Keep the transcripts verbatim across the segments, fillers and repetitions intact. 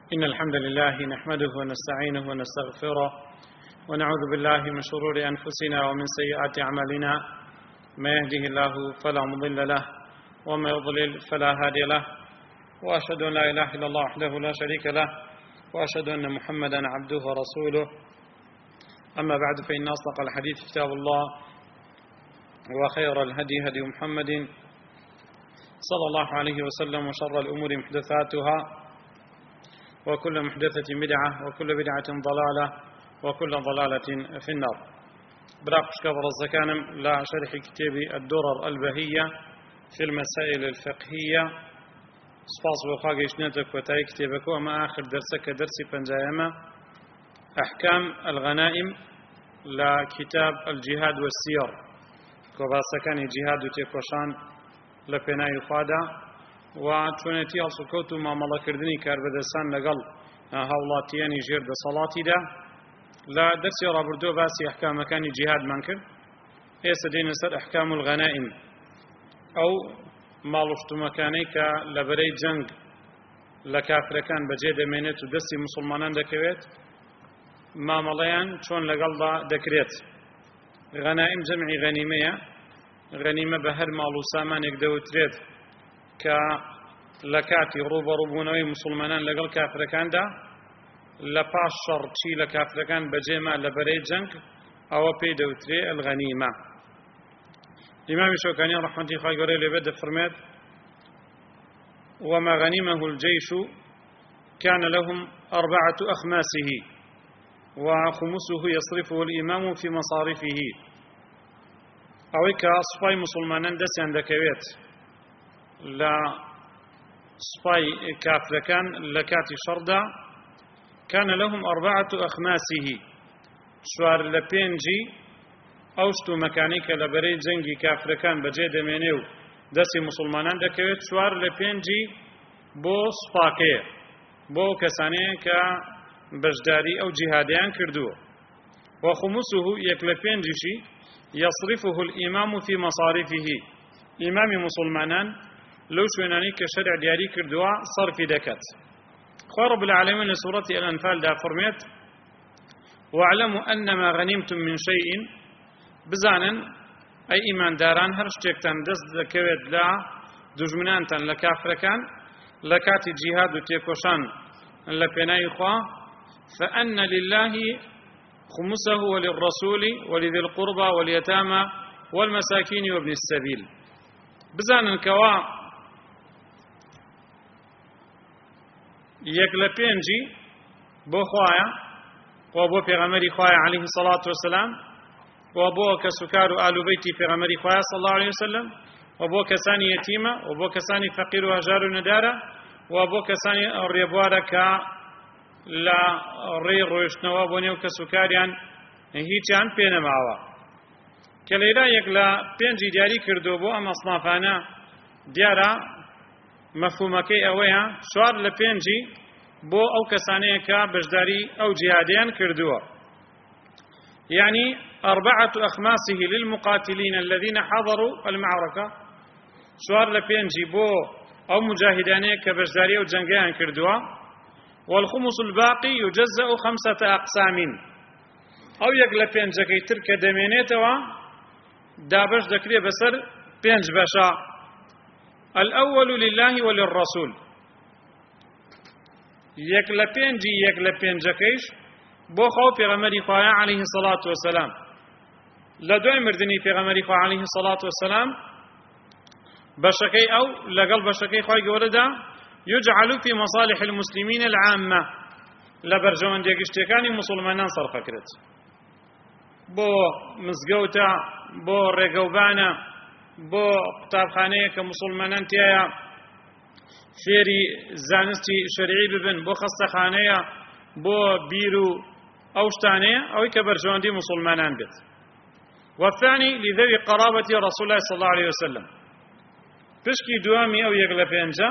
إن الحمد لله نحمده ونستعينه ونستغفره ونعوذ بالله من شرور أنفسنا ومن سيئات أعمالنا ما يهده الله فلا مضل له وما يضلل فلا هادي له وأشهد أن لا إله إلا الله وحده لا شريك له وأشهد أن محمدا عبده ورسوله. أما بعد، فإن أصدق الحديث كتاب الله وخير الهدي هدي محمد صلى الله عليه وسلم وشر الأمور محدثاتها وكل محدثة بدعة وكل بدعة ضلالة وكل ضلالة في النار. براقش كبر الزكانم لا شرح كتاب الدرر البهية في المسائل الفقهية سپاس بۆ گەیشتنێتە کۆتایی کتێبەکە و ئەمە آخر دەرسەکە دەرسی پەنجایەمە ئەحکام الغەنائم لە کتاب الجهاد والسير کۆباسەکانی جیهاد و تێکۆشان لە پێناوی خوادا و چۆنێتی هەڵسوکەوت و مامەڵەکردنی کاربەدەستان لەگەڵ هاوڵاتیانی ژێر دەسەڵاتیدا. لە دەرسی ڕابردووە باسی ئەحکامەکانی جیهادمان کرد. ئێستا دێنە سەر ئەحکام الغەنائم، ئەو ماڵوشتومەکانەی کە لەبەرەی جەنگ لە کافرەکان بەجێ دەمێنێت و دەستی موسڵمانان دەکەوێت، مامەڵەیان چۆن لەگەڵدا دەکرێت. غەنائم جەمعی غەنیمەیە. غەنیمە بە هەر ماڵ و سامانێک دەوترێت کە لە کاتی ڕوبەڕووبوونەوەی موسڵمانان لەگەڵ کافرەکاندا لە پاش شەڕ چی لە کافرەکان بەجێما لەبەرەی جەنگ، ئەوە پێی دەوترێت الغەنیمە. إمام الشوكاني رحمة الله عليه لبدأ فرمات: وما غنمه الجيش كان لهم أربعة أخماسه وخمسه يصرفه الإمام في مصارفه. أويك صفاي مسلمان دس عندكويت لا صفاي كافر كان لكاتي شردا كان لهم أربعة أخماسه شوار لبينجي ئەوشت و مەکانیکە لە بەرەی جەنگی کافرەکان بەجێ دەمێنێ و دەستی موسڵمانان دەکەوێت چوار لە پێنجی بۆ سوپاکەیە، بۆ کەسانەیە کە بەشداری ئەو جیهادیان کردووە. وخمسه یەک لە پێنجیشی یەصرفه الئیمام فی مەصارفه، ئیمامی موسڵمانان لەو شوێنانەی کە شەرع دیاری کردووە سەرفی دەکات. خوا رب العالمین لە سوورەتی ئەلئەنفالدا فەرمێت: واعلموا أنما غنمتم من شيء، بزانن ئەی ئیمانداران هەر شتێکتان دەست دەکەوێت لە دوژمنانتان لە کافرەکان لە کاتی جیهاد و تێکۆشان لە پێناوی خوا، فأن لله خمسه وللرسول ولذي القربى واليتامى والمساكين وابن السبيل. بزانن کەوا یەک لە پێنجی بۆ خوایە و بۆ پێغەمبەری خوایە عەلەیهی الصەڵاتو وەسەلام، و بۆ کەسوکار و ئالوبەیتی پێغەمبەری خوایە صلی الله علیه وسلم، و بۆ کەسانی یەتیمە، و بۆ کەسانی فەقیر و هەژار و نەدارە، و بۆ کەسانی ڕێبوارە کە لە ڕێی ڕۆیشتنەوە بۆ نێو کەسوکاریان هیچیان پێ نەماوە. کە لەیلا یەک لە پێنجی دیاری کردو بۆ ئەم ئەسنافانە دیارە مەفهومەکەی ئەوەیە چوار لە پێنجی بۆ ئەو کەسانەیە کە بەشداری ئەو جیهادیان کردووە. يعني أربعة أخماسه للمقاتلين الذين حضروا المعركة، شوار لبينجي بو أو مجاهدانية كبشدارية وجنجيان كردوا. والخمس الباقي يجزأ خمسة أقسام، أو يقل بينجا كي ترك دمينيتوا دابش دكري بسر بينج بشا. الأول لله وللرسول، يقل بينجي يقل بينجا كيش بۆ خۆ پێغەمبەری خوایە عەلەیهی الصەڵاتو وەسەلام. لە دوای مردنی پێغەمبەری خوا عەلەیهی الصەڵاتو وەسەلام بەشەکەی ئەو لەگەڵ بەشەکەی خوای گەورەدا یجعل فی مەصالح المسلمین العامة، لە بەرژەوەندە گشتیەکانی موسڵمانان سەرفەکرێت. بۆ مزگەوتە، بۆ ڕێگەوبانە، بۆ قوتابخانەیە کە موسڵمانان تایە فێری زانستی شەرعی ببن، بۆ خەستەخانەیە، بۆ بیر و ئەو شتانەیە ئەوەی کە بەرژەوەندی موسڵمانان بێت. والثاني لذوي قرابة رسول الله صلى الله عليه وسلم، پشکی دوامی ئەو یەک لە پێنجە،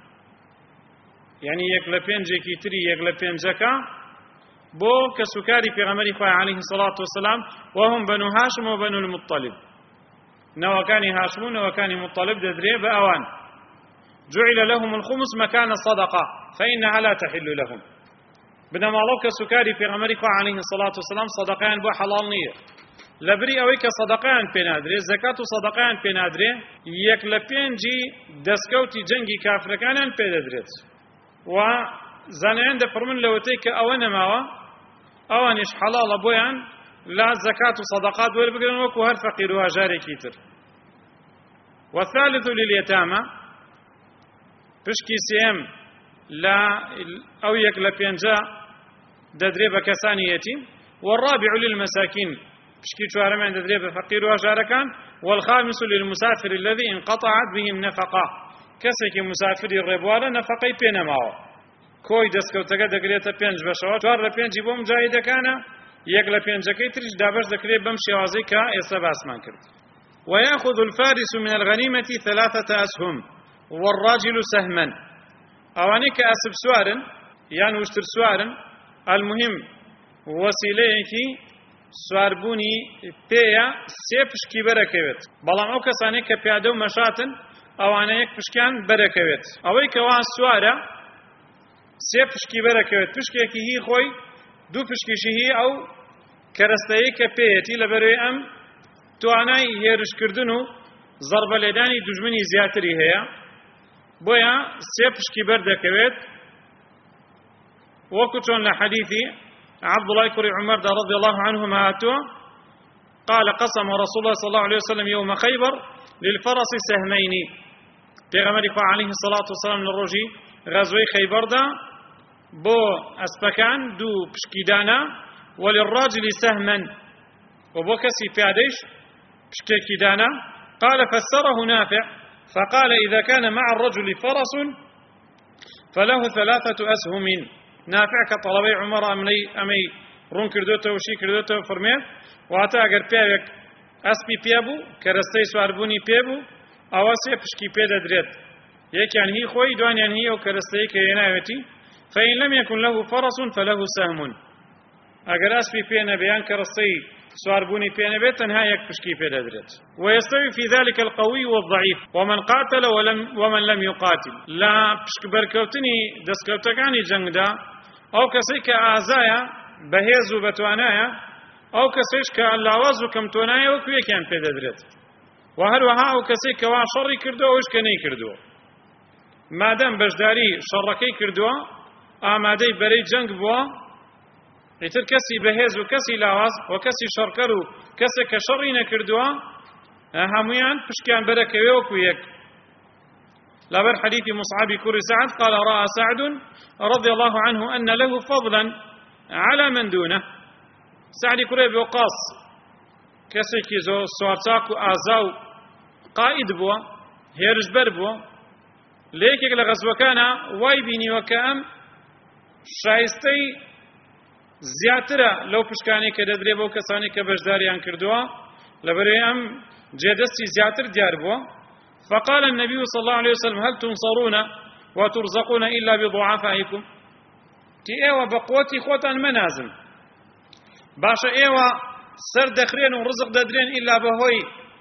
یعنی یەک لە پێنجێکی تری یەک لە پێنجەکە بۆ کەسوکاری پێغەمبەری خوای عەلەیهی الصەڵاتو وەسەلام، وهم بنو هاشم و بنو المطلب، نەوەکانی هاشم و نەوەکانی مطلب دەدرێ بە ئەوان. جعل لهم الخمس مكان الصدقة فإنها لا تحل لهم. بنما الله كسكاري في غمرك عليه الصلاة والسلام صدقان بو حلال نية لبري أويك صدقان بنادري زكاة صدقان بنادري يك لبينجي دسكوتي جنگي كافر كانان بيدرت وزانيان دفرمن لوتيك أوانا ماوا أوانش حلال بويان لا زكاة صدقات والبقرن وكو هر فقير وهجاري كيتر. والثالث لليتامى بشكي سيم لا أو يك لبينجا ددري بكساني يتيم. والرابع للمساكين بشكي شوارمان ددري بفقير وهجاركان. والخامس للمسافر الذي انقطعت بهم نفقة كسك مسافر الربوالة نفقي بينماو كوي دسكوتەکە دەگرێتە پێنج بەشەوە چوار لە پێنجی بۆ مجاهیدەکانە یەک لە پێنجەکەی تریش دابەش دەکرێت بەم شێوازەی کە ئێستا باسمان کرد. ويأخذ الفارس من الغنيمة ثلاثة أسهم والراجل سهما. ئەوانەی کە ئەسب سوارن یان وشتر سوارن المهم وسیلەیەکی سواربوونی پێیە سێ پشکی بەرەکەوێت بەڵام ئەو کەسانەی کە پیادە و مەشاتن ئەوانە یەک پشکیان بەرەکەوێت. ئەوەی کەوا سوارە سێ پشکی بەرەکەوێت پشکێکی هی خۆی دوو پشکیشی هی ئەو کەرەستەیەی کە پێیەتی لەبەرەوەی ئەم توانای هێرشکردن و زەربە لێدانی دوژمنی زیاتری هەیە بۆیە سێ پشکی بەردەکەوێت وەکو چۆن لە حەدیثی عەبدوڵای کوڕی عومەر رضي الله عنهما هاتووە قال قسم رسول الله صلى الله عليه وسلم يوم خيبر للفرس سهمين. پێغەمبەری خوا عليه الصلاة والسلام لە ڕۆژی غزوەی خەیبەردا بۆ ئەسپەکان دوو پشکی دانا وللراجل سهما وبۆ کەسی پیادەیش پشکێکی دانا. قال فسره نافع فقال إذا كان مع الرجل فرس فله ثلاثة أسهم. نافع كطلبي عمر أمني أمي رون كردوته وشي كردوته فرميه وعطا أقر بيابك أسبي بيابو كرستي سواربوني بيابو أواسي پشکی پیدا درێت یەکیان هی خۆی دوانیان هی ئەو کەرەستەیە کە هێناوێتی. فإن لم يكن له فرس فله سهم. ئەگەر ئەسپی پێ نەبێ یان کەرەستەی سواربوونی پێ نەبێت تەنها یەک پشکی پێدا درێت. ويستوي في ذلك القوي والضعيف ومن قاتل ولم ومن لم يقاتل. لا پشک بەرکەوتنی دەستکەوتەکانی جەنگدا ئەو کەسەی کە ئازایە بەهێز و بەتوانایە ئەو کەسەیش کە لاواز و کەمتۆنایە وەکو یەکیان پێدا درێت. وهروها ئەو کەسەی کەوا شەڕی کردووە ئەوش کە نەیکردووە مادەم بەشداری شەڕەکەی کردووە ئامادەی بەرەی جەنگ بووە ئیتر کەسی بەهێز و کەسی لاواز و کەسی شەڕکەر و کەسێک کە شەڕی نەکردووە هەمویان پشکیان بەرەکەوێ وەکو یەک. لەبەر حەدیثی مصعبی کوڕی سعد قال رأى سعد رضي الله عنه أن له فضلا على من دونه. سعدی کوڕی ابی وقاص کەسێکی زۆر سوارچاک و ئازا و قائد بووە هێرشبەر بووە لە یەکێک لە غەزوەکانە وای بینیوە کە ئەم شایستەی زیاترە لەو پشکانەی کە دەدرێ بەو کەسانی کە بەشداریان کردووە لەبەرەوەی ئەم جێدەستی زیاتر دیار بووە. فقال النبي صلى الله عليه وسلم هل تنصرون وترزقون إلا بضعفائكم. تي ايوه بقوتي خوتان منازم باشا ايوه سر دەخرێن و ڕزق دەدرێن ئیلا بەهۆی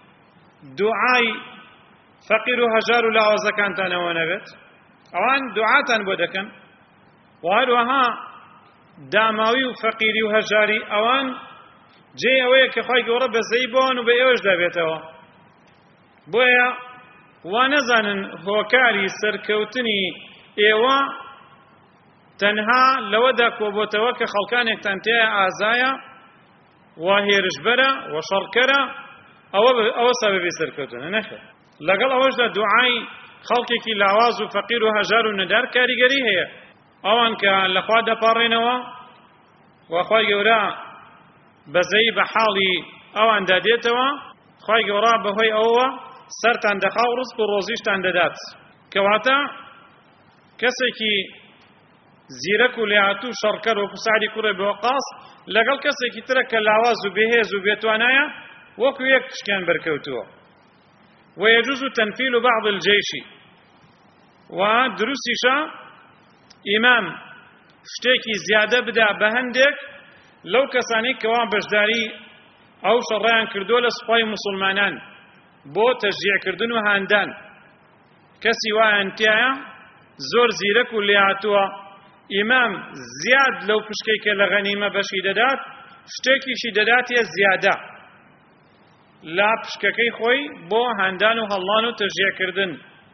دوعای فەقیر و هەژار و لاوازەکانتانەوە نەبێت. ئەوان دوعاتان بۆ دەکەن و هەروەها داماوی و فەقیری و هەژاری ئەوان جێ ئەوەیە کە خوای گەورە بەزەی بۆن و بە ئێوەش دەبێتەوە. بۆیە وا نەزانن هۆکاری سەرکەوتنی ئێوە تەنها لەوەدا کۆبۆتەوە کە خەڵکانێکتان تێیە ئازایە و هێرشبەرە و شەڕکەرە ئەوە سەبەبی سەرکەوتنە نەخێر. لەگەڵ ئەوەشدا دوعای خەڵکێکی لاواز و فەقیر و هەژار و نەدار کاریگەری هەیە ئەوان کە لەخوا دەپاڕێنەوە و خوای گەورە بەزەی بە حاڵی ئەواندا دێتەوە خوای گەورە بەهۆی ئەوەوە سەرتان دەخا و ڕزق و ڕۆزیشتان دەدات. کەواتە کەسێکی زیرەک و لێهاتوو شەڕکەر وەکو سعدی کوڕی ئەبی وەقاص لەگەڵ کەسێکی ترە کە لاواز و بێهێز و بێتوانایە وەکو یەک پشکیان بەرکەوتووە. ويجوز تنفيل بعض الجيش ودروسيشا إمام شتێکی زیادە بدا بە هەندێک لەو کەسانی کەوا بەشداری ئەو شەڕیان کردووە لە سوپای موسڵمانان بۆ تەشجیعکردن و هاندان. کەسی وایان تایە زۆر زیرەک و لێهاتووە ئیمام زیاد لەو پشکەی کە لە غەنیمە بەشی دەدات شتێکیشی دەداتێ زیادە لا پشکەکەی خۆی بۆ هەندان و هەڵڵان و تەژێکردن.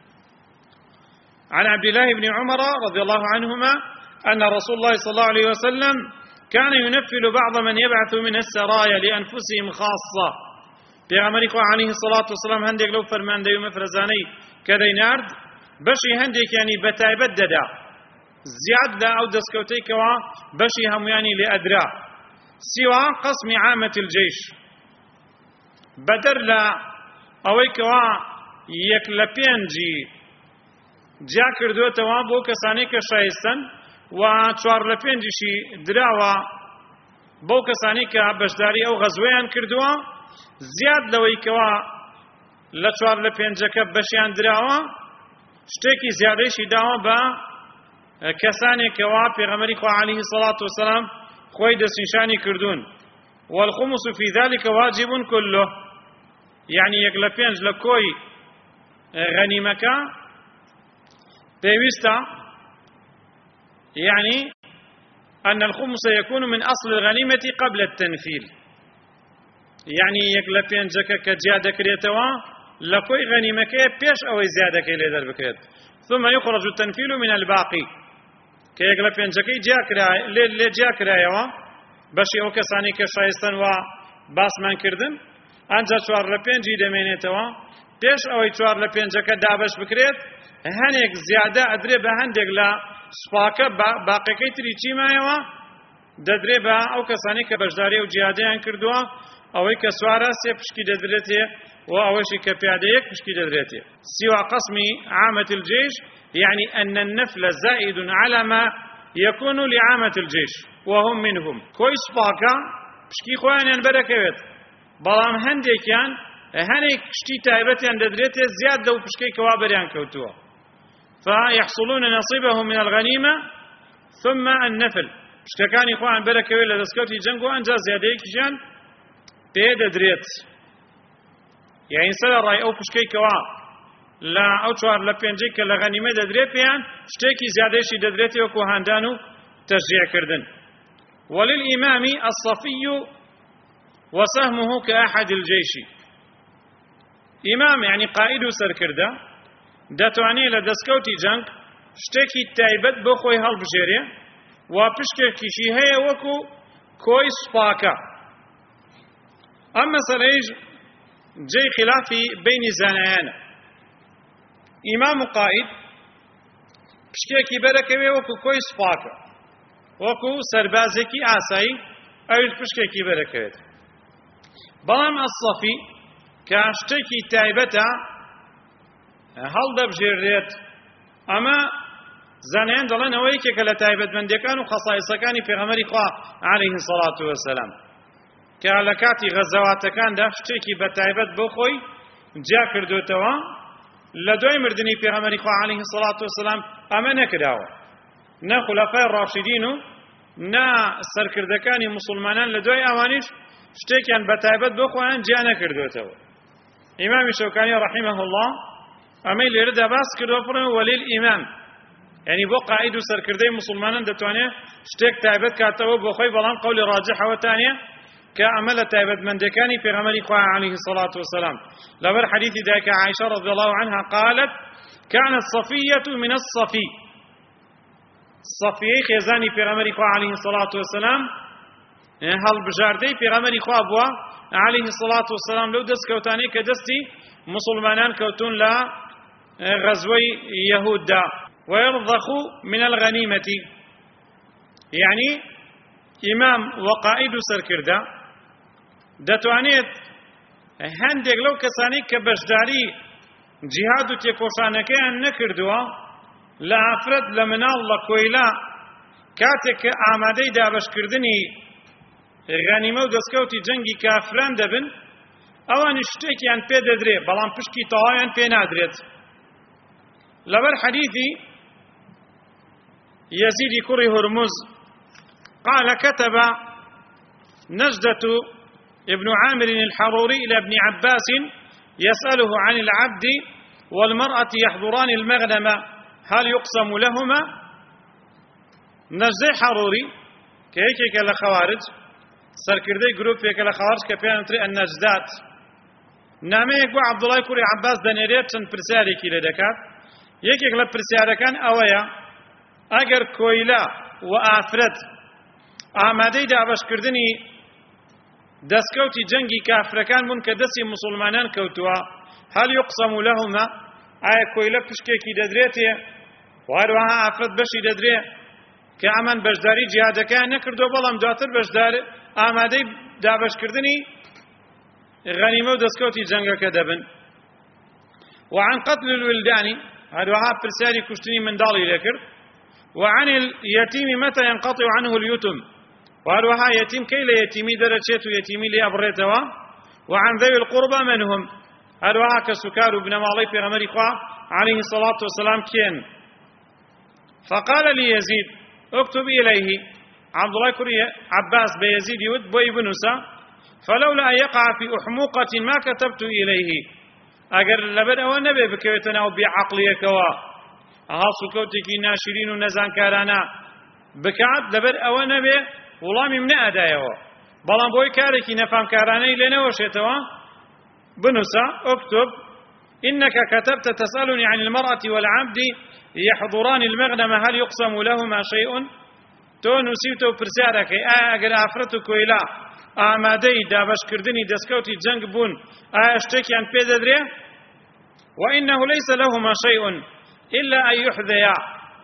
عن عبد الله بن عمر رضي الله عنهما أن رسول الله صلى الله عليه وسلم كان ينفل بعض من يبعث من السرايا لأنفسهم خاصة. پیغمبر خو عليه الصلاة والسلام هندێک لەو فەرماندەی و مەفرەزانەی کە دەینارد بەشی هەندێک ینی بەتایبەت دەدا زیاد لە ئەو دەستکەوتەی کەوا بەشی هەمویانی لێ ئەدرا. سیوا قەسمی عامەتی الجەیش بەدەر لە ئەوەی کەوا یەک لە پێنجی جا کردوێتەوە بۆ کەسانەی کە شایستن و چوار لە پێنجیشی دراوە بۆ کەسانی کە بەشداری ئەو غەزوەیان کردووە زیاد لەوەی کەوا لە چوار لە پێنجەکە بەشیان دراوە شتێکی زیادەیشی داوە بە کەسانێکەوە پێغەمبەری خوا عەلەیهی الصەلاة وەسەلام خۆی دەستنیشانی کردوون. والخمس في ذلك واجب كله يعني یەک لە پێنج لە کۆی غەنیمەکە پێویستە يعني أن الخمس يكون من أصل الغنيمة قبل التنفيل يعني يك لبين جكا كجادة كريتوا لكوي غنيمة كي بيش أو زيادة كي ليدر بكريت ثم يخرج التنفيل من الباقي كي يك لبين جكا جا كرا لي جا كرايوا بشي أو كساني كشايستان و باس من كردن أنجا چوار لبين جي دمينيتوا بيش أو چوار لبين جكا دابش بكريت هنيك زيادة أدري بهندق لا سپاکە باقیەکەی تری چی مایەوە دەدرێ بە ئەو کەسانی کە بەشداری و جیهادیان کردووە ئەوەی کە سوارە سێ پشکی دەدرێتێ و ئەوەشی کە پیادەیەک پشکی دەدرێتێ. سوى قسم عامة الجيش يعني أن النفل زائد على ما يكون لعامة الجيش وهم منهم كوي سپاکە پشکی خۆیانیان بەرەکەوێت بەڵام هەندێکیان هەنێک شتی تایبەتیان دەدرێتێ زیاد لەو پشکەی کەوا بەریان کەوتووە فيحصلون نصيبهم من الغنيمة ثم النفل شتكان إخوان بركة إلى دسكوتي جنگو أنجا زيادة كجان بيد دريت يعني سلا رأي أو بشكي كوا لا أو شوار لبينجي كلا غنيمة دريت بيان شتكي زيادة شي دريت وكو هاندانو تشجيع كردن. وللإمام الصفي وسهمه كأحد الجيش إمام يعني قائد سركرده دەتوانێت لە دەستکەوتی جەنگ شتێکی تایبەت بۆ خۆی هەڵبژێرێ و پشکێکیشی هەیە وەکو کۆی سوپاکە. ئەم مەسەلەیش جێی خلافی بینی زانایانە. ئیمام و قائد پشکێکی بەرەکەوێ وەکو کۆی سوپاکە وەکو سەربازێکی ئاسایی ئەویش پشکێکی بەرەکەوێت. بەڵام ئەسەفی کە شتێکی تایبەتە هەڵ دەبژێرێت ئەمە زانایان دەڵێن ئەوە یەکێکە لە تایبەتمەندیەکان و خەسایسەکانی پێغەمبەری خوا عەلەیهی السەڵاتو وەسەلام کە لە کاتی غەزەواتەکاندا شتێکی بەتایبەت بۆ خۆی جیا کردوێتەوە لە دوای مردنی پێغەمبەری خوا عەلەیهی السەڵاتو وەسەلام ئەمە نەکراوە نە خولەفای ڕاشیدین و نا سەرکردەکانی موسڵمانان لە دوای ئەوانیش شتێکیان بەتایبەت بۆ خۆیان جیا نەکردوێتەوە. ئیمامی شەوکانی ڕەحیمەه الله ئەمەی لێرەدا باس کردووە فڕێن وەلیل ئیمام یعنی بۆ قائد و سەرکردەی موسڵمانان دەتوانێت شتێک تایبەت کاتەوە بۆ خۆی بەڵام قەولی ڕاجحەوەتانە کە ئەمە لە تایبەتمەندەکانی پێغەمبەری خوا عەلەیهی الصەڵاتو وەسەلام لەبەر حەدیثی دایکە عایشە رضی الله عنها قالت كانت صفية من الصفي صفیەی خێزانی پێغەمبەری خوا عەلەیهی الصەڵاتو وەسەلام هەڵبژاردەی پێغەمبەری خوا بووە عەلەیهی الصەڵاتو وەسەلام لەو دەستکەوتانەی کە دەستی مسلمانان کەوتون لە غزوي يهودا ويرضخ من الغنيمة يعني إمام وقائد سركردا دتوانيت هندق لو كساني كبشداري جهاد تيكوشانكي أن نكردوا لعفرد لمن الله كويلا كاتك آمادي دابش كردني غنيمة ودسكوتي جنگي كافران دبن اوان اشتكي عن بيد دري بلان بشكي طوايان بين ادريت لبر حديثي يزيد كري هرمز قال كتب نجدة ابن عامر الحروري إلى ابن عباس يسأله عن العبد والمرأة يحضران المغنم هل يقسم لهما نجدي حروري كيكيك لخوارج سركردي جروبيك لخوارج كبيانتري النجدات نامەیەک بۆ عەبدوڵای کوڕی عەباس دەنێرێت چەند پرسیارێکی لێ دەکات یەکێک لە پرسیارەکان ئەوەیە ئەگەر کۆیلا و ئافرەت ئامادەی دابەشکردنی دەستکەوتی جەنگی کافرەکان بوون کە دەستی موسڵمانان کەوتووە هەل یوقسەم لەهوما ئایا کۆیلە پشکێکی دەدرێتێ وهەروەها ئافرەت بەشی دەدرێ کە ئەمان بەشداری جیهادەکەیان نەکردو بەڵام دواتر بەشدار ئامادەی دابەشکردنی غنیمە و دەستکەوتی جەنگەکە دەبن وعن قتل الولدان هەروەها پرسیاری کوشتنی منداڵی لێ کرد وعن اليتيم متى ينقطع عنه اليتم وهروها يتيم كي لا يتيمي درجات يتيمي لي أبريتوا وعن ذوي القربى من هم هروها كسكار بن مالي في غمر إخوة عليه الصلاة والسلام كين فقال لي يزيد اكتب إليه عبد الله كري عباس بيزيد يود بوي بنسا فلولا أن يقع في أحموقة ما كتبت إليه أجر لبدا ونبي بكويتنا وبعقليك وا ها سكوتكي ناشرين ونزان كارانا بكعد لبر أو نبي والله من أدايوا بلان بوي كاركي نفهم كاراني لنا وشيتوا بنسا اكتب إنك كتبت تسألني عن المرأة والعبد يحضران المغنم هل يقسم لهما شيء تو نسيتو برسارك أجر أفرتك إلى آمادي دابش كردني دسكوتي جنگ بون أشتكي عن بيدري وإنه ليس لهما شيء إلا أن يحذيا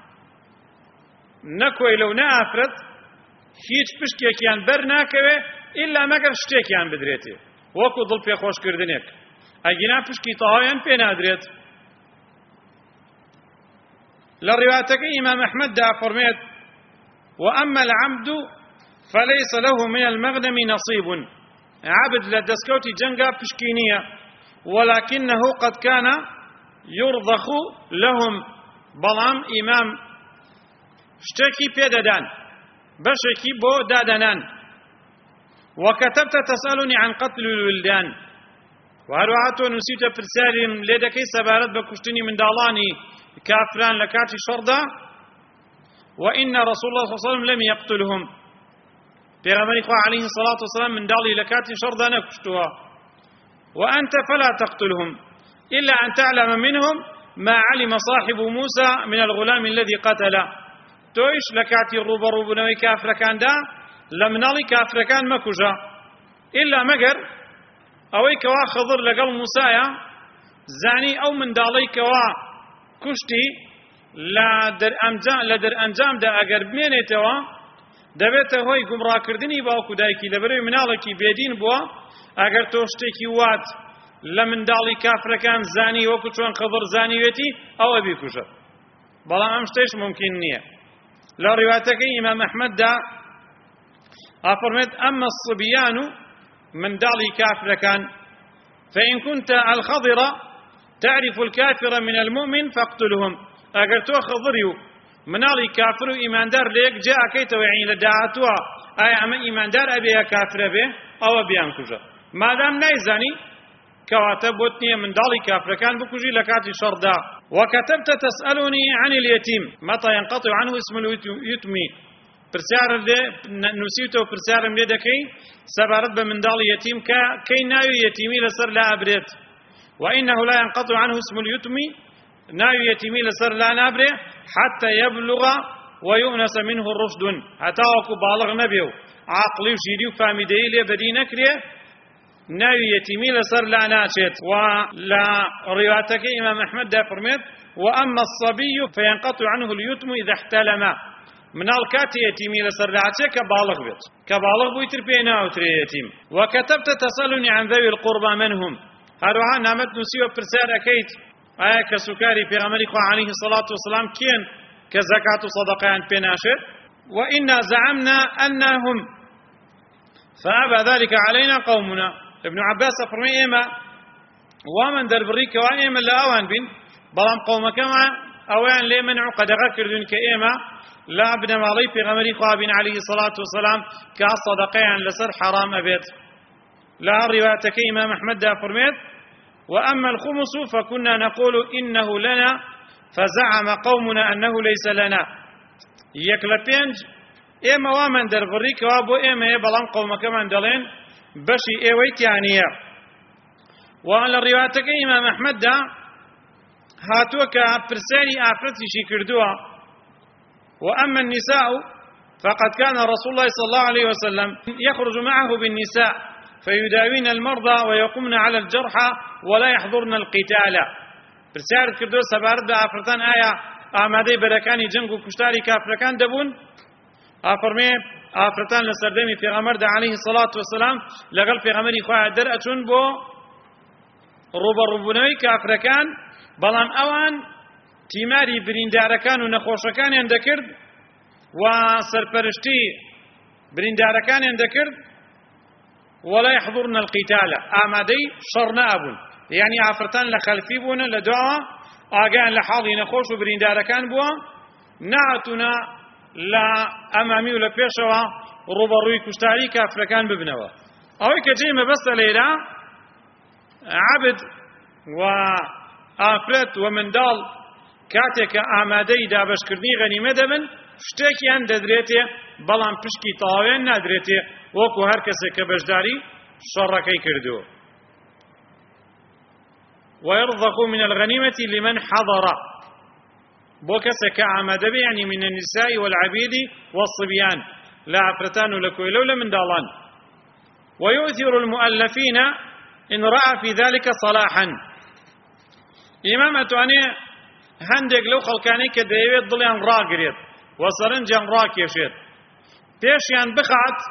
نكوي لو نافرت هیچ پشکێکیان بەر ناکەوێ ئیلا مەگەر شتێکیان بدرێتێ وەکو دڵ پێخۆشکردنێک ئەگینا پشکی تەواویان پێ نادرێت لە ڕیواتەکەی ئیمام ئەحمەد دا فەرمێت وأما العبد فليس له من المغنم نصيب عبد لدسكوتي جنگا پشکی نییە ولكنه قد كان يرضخ لهم بەڵام ئیمام شتێکی پێدەدان بشكي بو دادنان وكتبت تسألني عن قتل الولدان وهروعاتو نسيت برسالم لدكي سبارت بكشتني من دالاني كافران لكاتي شردا وإن رسول الله صلى الله عليه وسلم لم يقتلهم بيغمر إخوة عليه الصلاة والسلام من دالي لكاتي شردا نكشتها وأنت فلا تقتلهم إلا أن تعلم منهم ما علم صاحب موسى من الغلام الذي قتله تويش لكاتي الروبرو بنوي كافر كان دا لمنالي كافر كان مكوجا إلا مقر أوي كوا خضر لقل موسايا زاني أو من دالي كوا كشتي لا در أنجام لا در أنجام دا أقر بميني توا دبيت هوي قمرا كردني باوكو دايكي لبروي منالكي بيدين بوا أقر توشتكي وات لمن دالي كافر كان زاني وكو چون خضر زاني ويتي أو أبي كوجا بلا أمشتيش ممكن نية لا روايتك إمام أحمد دا أفرمت أما الصبيان من دالي كافر كان فإن كنت الخضر تعرف الكافر من المؤمن فاقتلهم أقر تو خضريو منالي كافر إيمان دار ليك جاء كيتو يعني لدعاتوا أي أما إيمان دار أبي كافر به أو أبيان كجا ما دام نايزاني كواتب وتنية من دالي كافر كان بكجي لكاتي شردا وكتبت تسألني عن اليتيم متى ينقطع عنه اسم اليتم برسار نسيته برسار مليدكي سبارت بمن دالي يتيم كي نايو يتيمي لسر لا أبريت وإنه لا ينقطع عنه اسم اليتم نايو يتيمي لسر لا نابره حتى يبلغ ويؤنس منه الرشد حتى وكو بالغ نبيو عقلي وشيري وفامي ديلي بدي نكريه ناوي يتيمي لسر لا ناشت ولا روايتك إمام أحمد دا فرميت وأما الصبي فينقطع عنه اليتم إذا احتلم من الكات يتيمي لسر لا كبالغ بيت كبالغ بيتر بينا وتري يتيم وكتبت تسألني عن ذوي القربى منهم هروها نامت نسيو برسار أكيد آية كسكاري في غمريك عليه الصلاة والسلام كين كزكاة صدقان بناشر وإنا زعمنا أنهم فأبى ذلك علينا قومنا ابن عباس فرمي إما ومن دربريك وإما لا أوان بين بلام قومك ما أوان لي منعوا قد غكردون كإما لا ابن مالي في غمري خوابين عليه الصلاة والسلام كالصدقين لسر حرام أبيت لا روايتك إمام أحمد دا فرميت وأما الخمس فكنا نقول إنه لنا فزعم قومنا أنه ليس لنا يكلا بينج إما ومن دربري كوابو إما بلان قوم كمان دلين بشي إيويت يعني وعلى روايتك إمام أحمد دا هاتوك برسالي آفرتي شي كردوها وأما النساء فقد كان رسول الله صلى الله عليه وسلم يخرج معه بالنساء فيداوين المرضى ويقومن على الجرحى ولا يحضرن القتال برسالة كردو سبارد دا آفرتان آية آمادي بركاني جنگ وكشتاري كافركان دبون آفرمي آفرتان لسردمي في غمر دا عليه الصلاة والسلام لقل في غمري خواه در أتون بو روبا روبونوي كافركان بلان اوان تیماری بریندارەکان و نەخۆشەکانیان دەکرد و سەرپەرشتی بریندارەکانیان دەکرد ولا يحضرن القتال ئامادەی شەڕ نەبوون یعنی ئافرەتان لە خەلفی بوون لە دواوە ئاگایان لە حاڵی نەخۆش و بریندارەکان بووە نەهاتوونە لە ئەمامی و لە پێشەوە ڕوبەڕووی کوشتاری کافرەکان ببنەوە ئەوەی کە جێ مەبەستە لێرە عەبد و ئافرەت و منداڵ کاتێک کە ئامادەی دابەشکردنی غەنیمە دەبن شتێکیان دەدرێتێ بەڵام پشکی تەواویان نادرێتێ وەکو هەر کەسێک کە بەشداری شەڕەکەی کردووە ويرزق من الغنيمة لمن حضر بوكسك عمد يعني من النساء والعبيد والصبيان لا عفرتان لكوي لولا من دالان ويؤثر المؤلفين إن رأى في ذلك صلاحا إمام أتواني هندق لو خلقاني كديويت ضليان راقريت وصرنجان راكيشيت بيشيان بخعت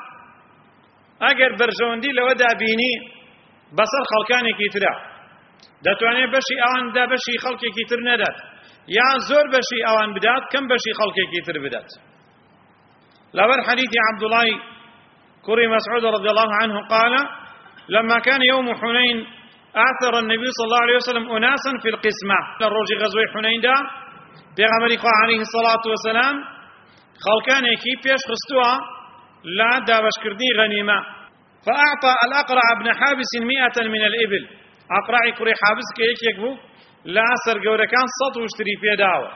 أجر برجوندي لو دابيني بصر خلقاني كيترا دەتوانێ بەشی ئەوان دا بەشی خەڵکێکی تر نەدات یان زۆر بەشی ئەوان بدات کەم بەشی خەڵکێکی تر بدات لەبەر حەدیثی عەبدوڵای کوڕی مەسعود رضي الله عنه قال لما كان يوم حنين آثر النبي صلى الله عليه وسلم أناسا في القسمة للروج غزوة حنين دا بيغمري خواه عليه الصلاة والسلام خلقانيكي بيش خستوها لا دابش كردني غنيمة فأعطى الأقرع بن حابس مئة من الإبل أقرعي كري حابس كيك يكبو لا أسر قورا كان سطو اشتري في داوة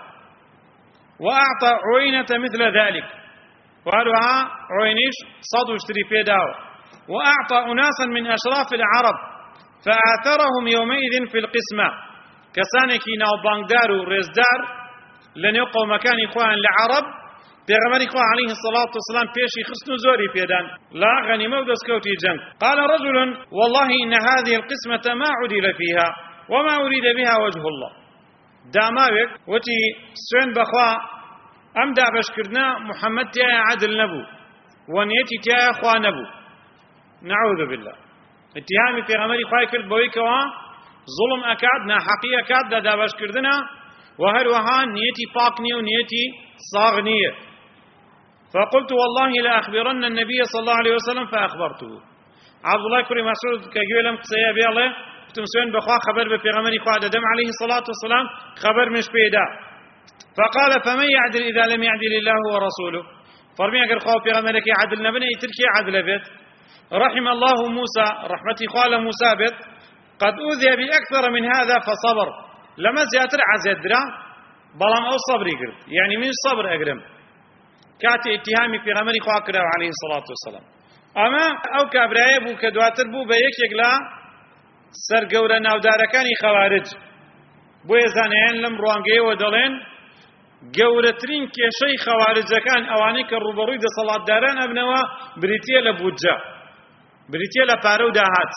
وأعطى عوينة مثل ذلك وقالوها عوينيش سطو اشتري في داوة وأعطى أناسا من أشراف العرب فآثرهم يومئذ في القسمة كسانكي ناو بانكدار ورزدار لن يقو مكان إخوان لعرب بيغمر إخوان عليه الصلاة والسلام بيشي خسنو زوري بيدان لا غنيمة ودسكوتي جنگ قال رجل والله إن هذه القسمة ما عدل فيها وما أريد بها وجه الله داماوك وتي سوين بخوا أم دابش كردنا محمد تيايا عدل نبو ونيتي تيايا خوا نبو نعوذ بالله اتهامي في غمر إخوان كرد بويكوا ظلم أكاد ناحقي أكاد دا دابش كردنا وهروها نيتي باقني ونيتي صاغنية فقلت والله لا أخبرن النبي صلى الله عليه وسلم فأخبرته عبد الله كريم مسعود كجولم قصيا بي الله تمسون بخوا خبر بفيغمري خوا دم عليه الصلاة والسلام خبر مش بيدا فقال فمن يعدل إذا لم يعدل الله ورسوله فرمي أقر خوا بفيغمرك عدل نبني تركي عدل بيت رحم الله موسى رحمتي خال موسى بيت قد أوذي بأكثر من هذا فصبر لما زياتر عزدرا بلام أو صبري قرد يعني من صبر أقرم كاتي اتهامي في غمري خواكرا عليه الصلاة والسلام أما أو كابرايا بو كدواتر بو بيك يقلا سر قورا ناوداركاني خوارج بو يزانيان لم روانقيا ودلين قورترين كيشي خوارج كان أواني كالروبروي دا صلاة داران أبنوا بريتيا لبوجا بريتيا لبارو داهات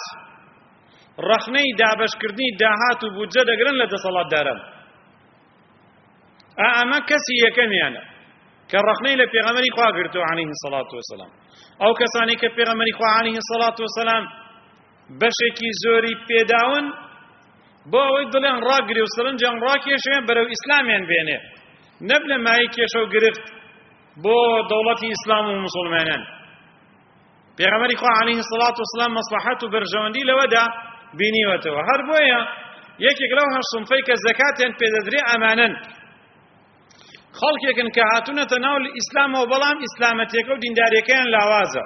رخني دابش كردني داهات وبوجا دقرن لدى صلاة داران أما كسي يكمي أنا كالرخني لبيغمري خواه قرتو عليه الصلاة والسلام أو كساني كبيغمري خواه عليه الصلاة والسلام بشكي زوري بيداون بو اوي دلين راقري وسرنجان راكيشين برو إسلاميان بينه نبل ما يكيشو قرفت بو دولتي إسلام ومسلمانان بيغمري خواه عليه الصلاة والسلام مصلحته برجواندي لودا بينيوته هر بويا يكي قلوها الصنفيك الزكاة بيددري أمانا خەڵکێکن کە هاتوونەتە ناو ئیسلامەوە بەڵام ئیسلامەتیەکە و دینداریەکەیان لاوازە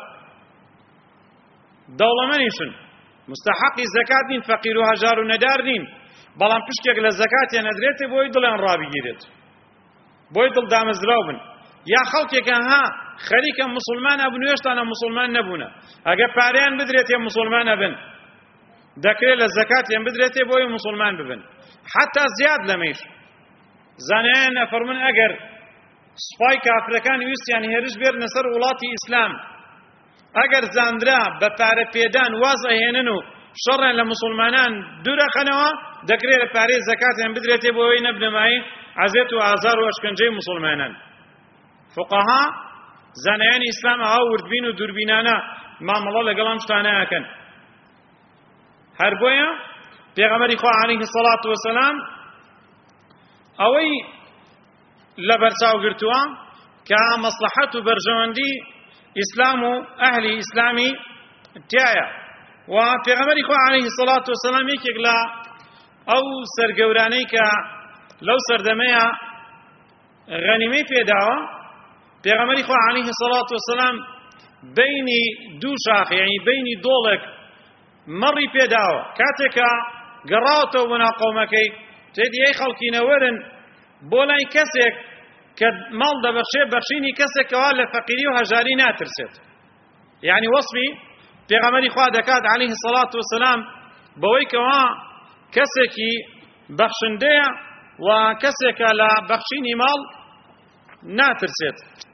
دەوڵەمەندیشن مستحقی زەکات نین فەقیر و هەژار و نەدار نین بەڵام پشتێک لە زەکاتیان ئەدرێتێ بۆی دڵیان ڕابگیرێت، بۆی دڵ دامەزراو بن. یا خەڵکێکە ها خەریکە موسڵمانە بن وێشتانە موسڵمان نەبوونە، ئەگە پارەیان بدرێتێ موسڵمانە بن، دەکرێت لە زەکاتیان بدرێتێ بۆی موسڵمان ببن. حتا زیاد لەمەیش زانایان ئەفەرمون ئەگەر سوپای کافرەکان ویستیان هێرش بێرنە سەر وڵاتی ئیسلام، ئەگەر زاندرا بە پارە پێدان واز ئەهێنن و شەڕیان لە موسڵمانان دوورەخەنەوە، دەکرێت لە پارەی زەکاتیان بدرێتێ بۆ ئەوەی نەبنەمایی عەزێت و ئازار و ئەشکەنجەی موسڵمانان. فقەها زانایانی ئیسلام ئەها وردبین و دووربینانە مامەڵە لەگەڵ ئەم شتانە ئەکەن. هەر بۆیە پێغەمبەری خوا عەلەیهی سەڵات وەسەلام ئەوەی لە بەرچاو گرتووە کە مەسلەحەت و بەرژەوەندی ئیسلام و ئەهلی ئیسلامی تایە. و پێغەمبەری خوا عەلەیهی سەڵات وەسەلام یەکێک لە ئەو سەرگەورانەی کە لەو سەردەمەیە غەنیمەی پێداوە، پێغەمبەری خوا عەلەیهی سەڵات وەسەلام بینی دوو شاخ، یعنی بینی دۆڵێک مەڕی پێداوە. کاتێکە گەڕاوەتەوە بۆ ناو قەومەکەی، تێدی ئەی خەڵکینە وەرن بۆ لای کەسێک کە ماڵ دەبەخشێ بەخشینی کەسێکەوە لە فەقیری و هەژاری ناترسێت. یعنی وەسفی پێغەمبەری خوا دەکات عەلەیهی سەڵات وەسەلام بەوەی کەوا کەسێکی بەخشندەیە و کەسێکە لە بەخشینی ماڵ ناترسێت.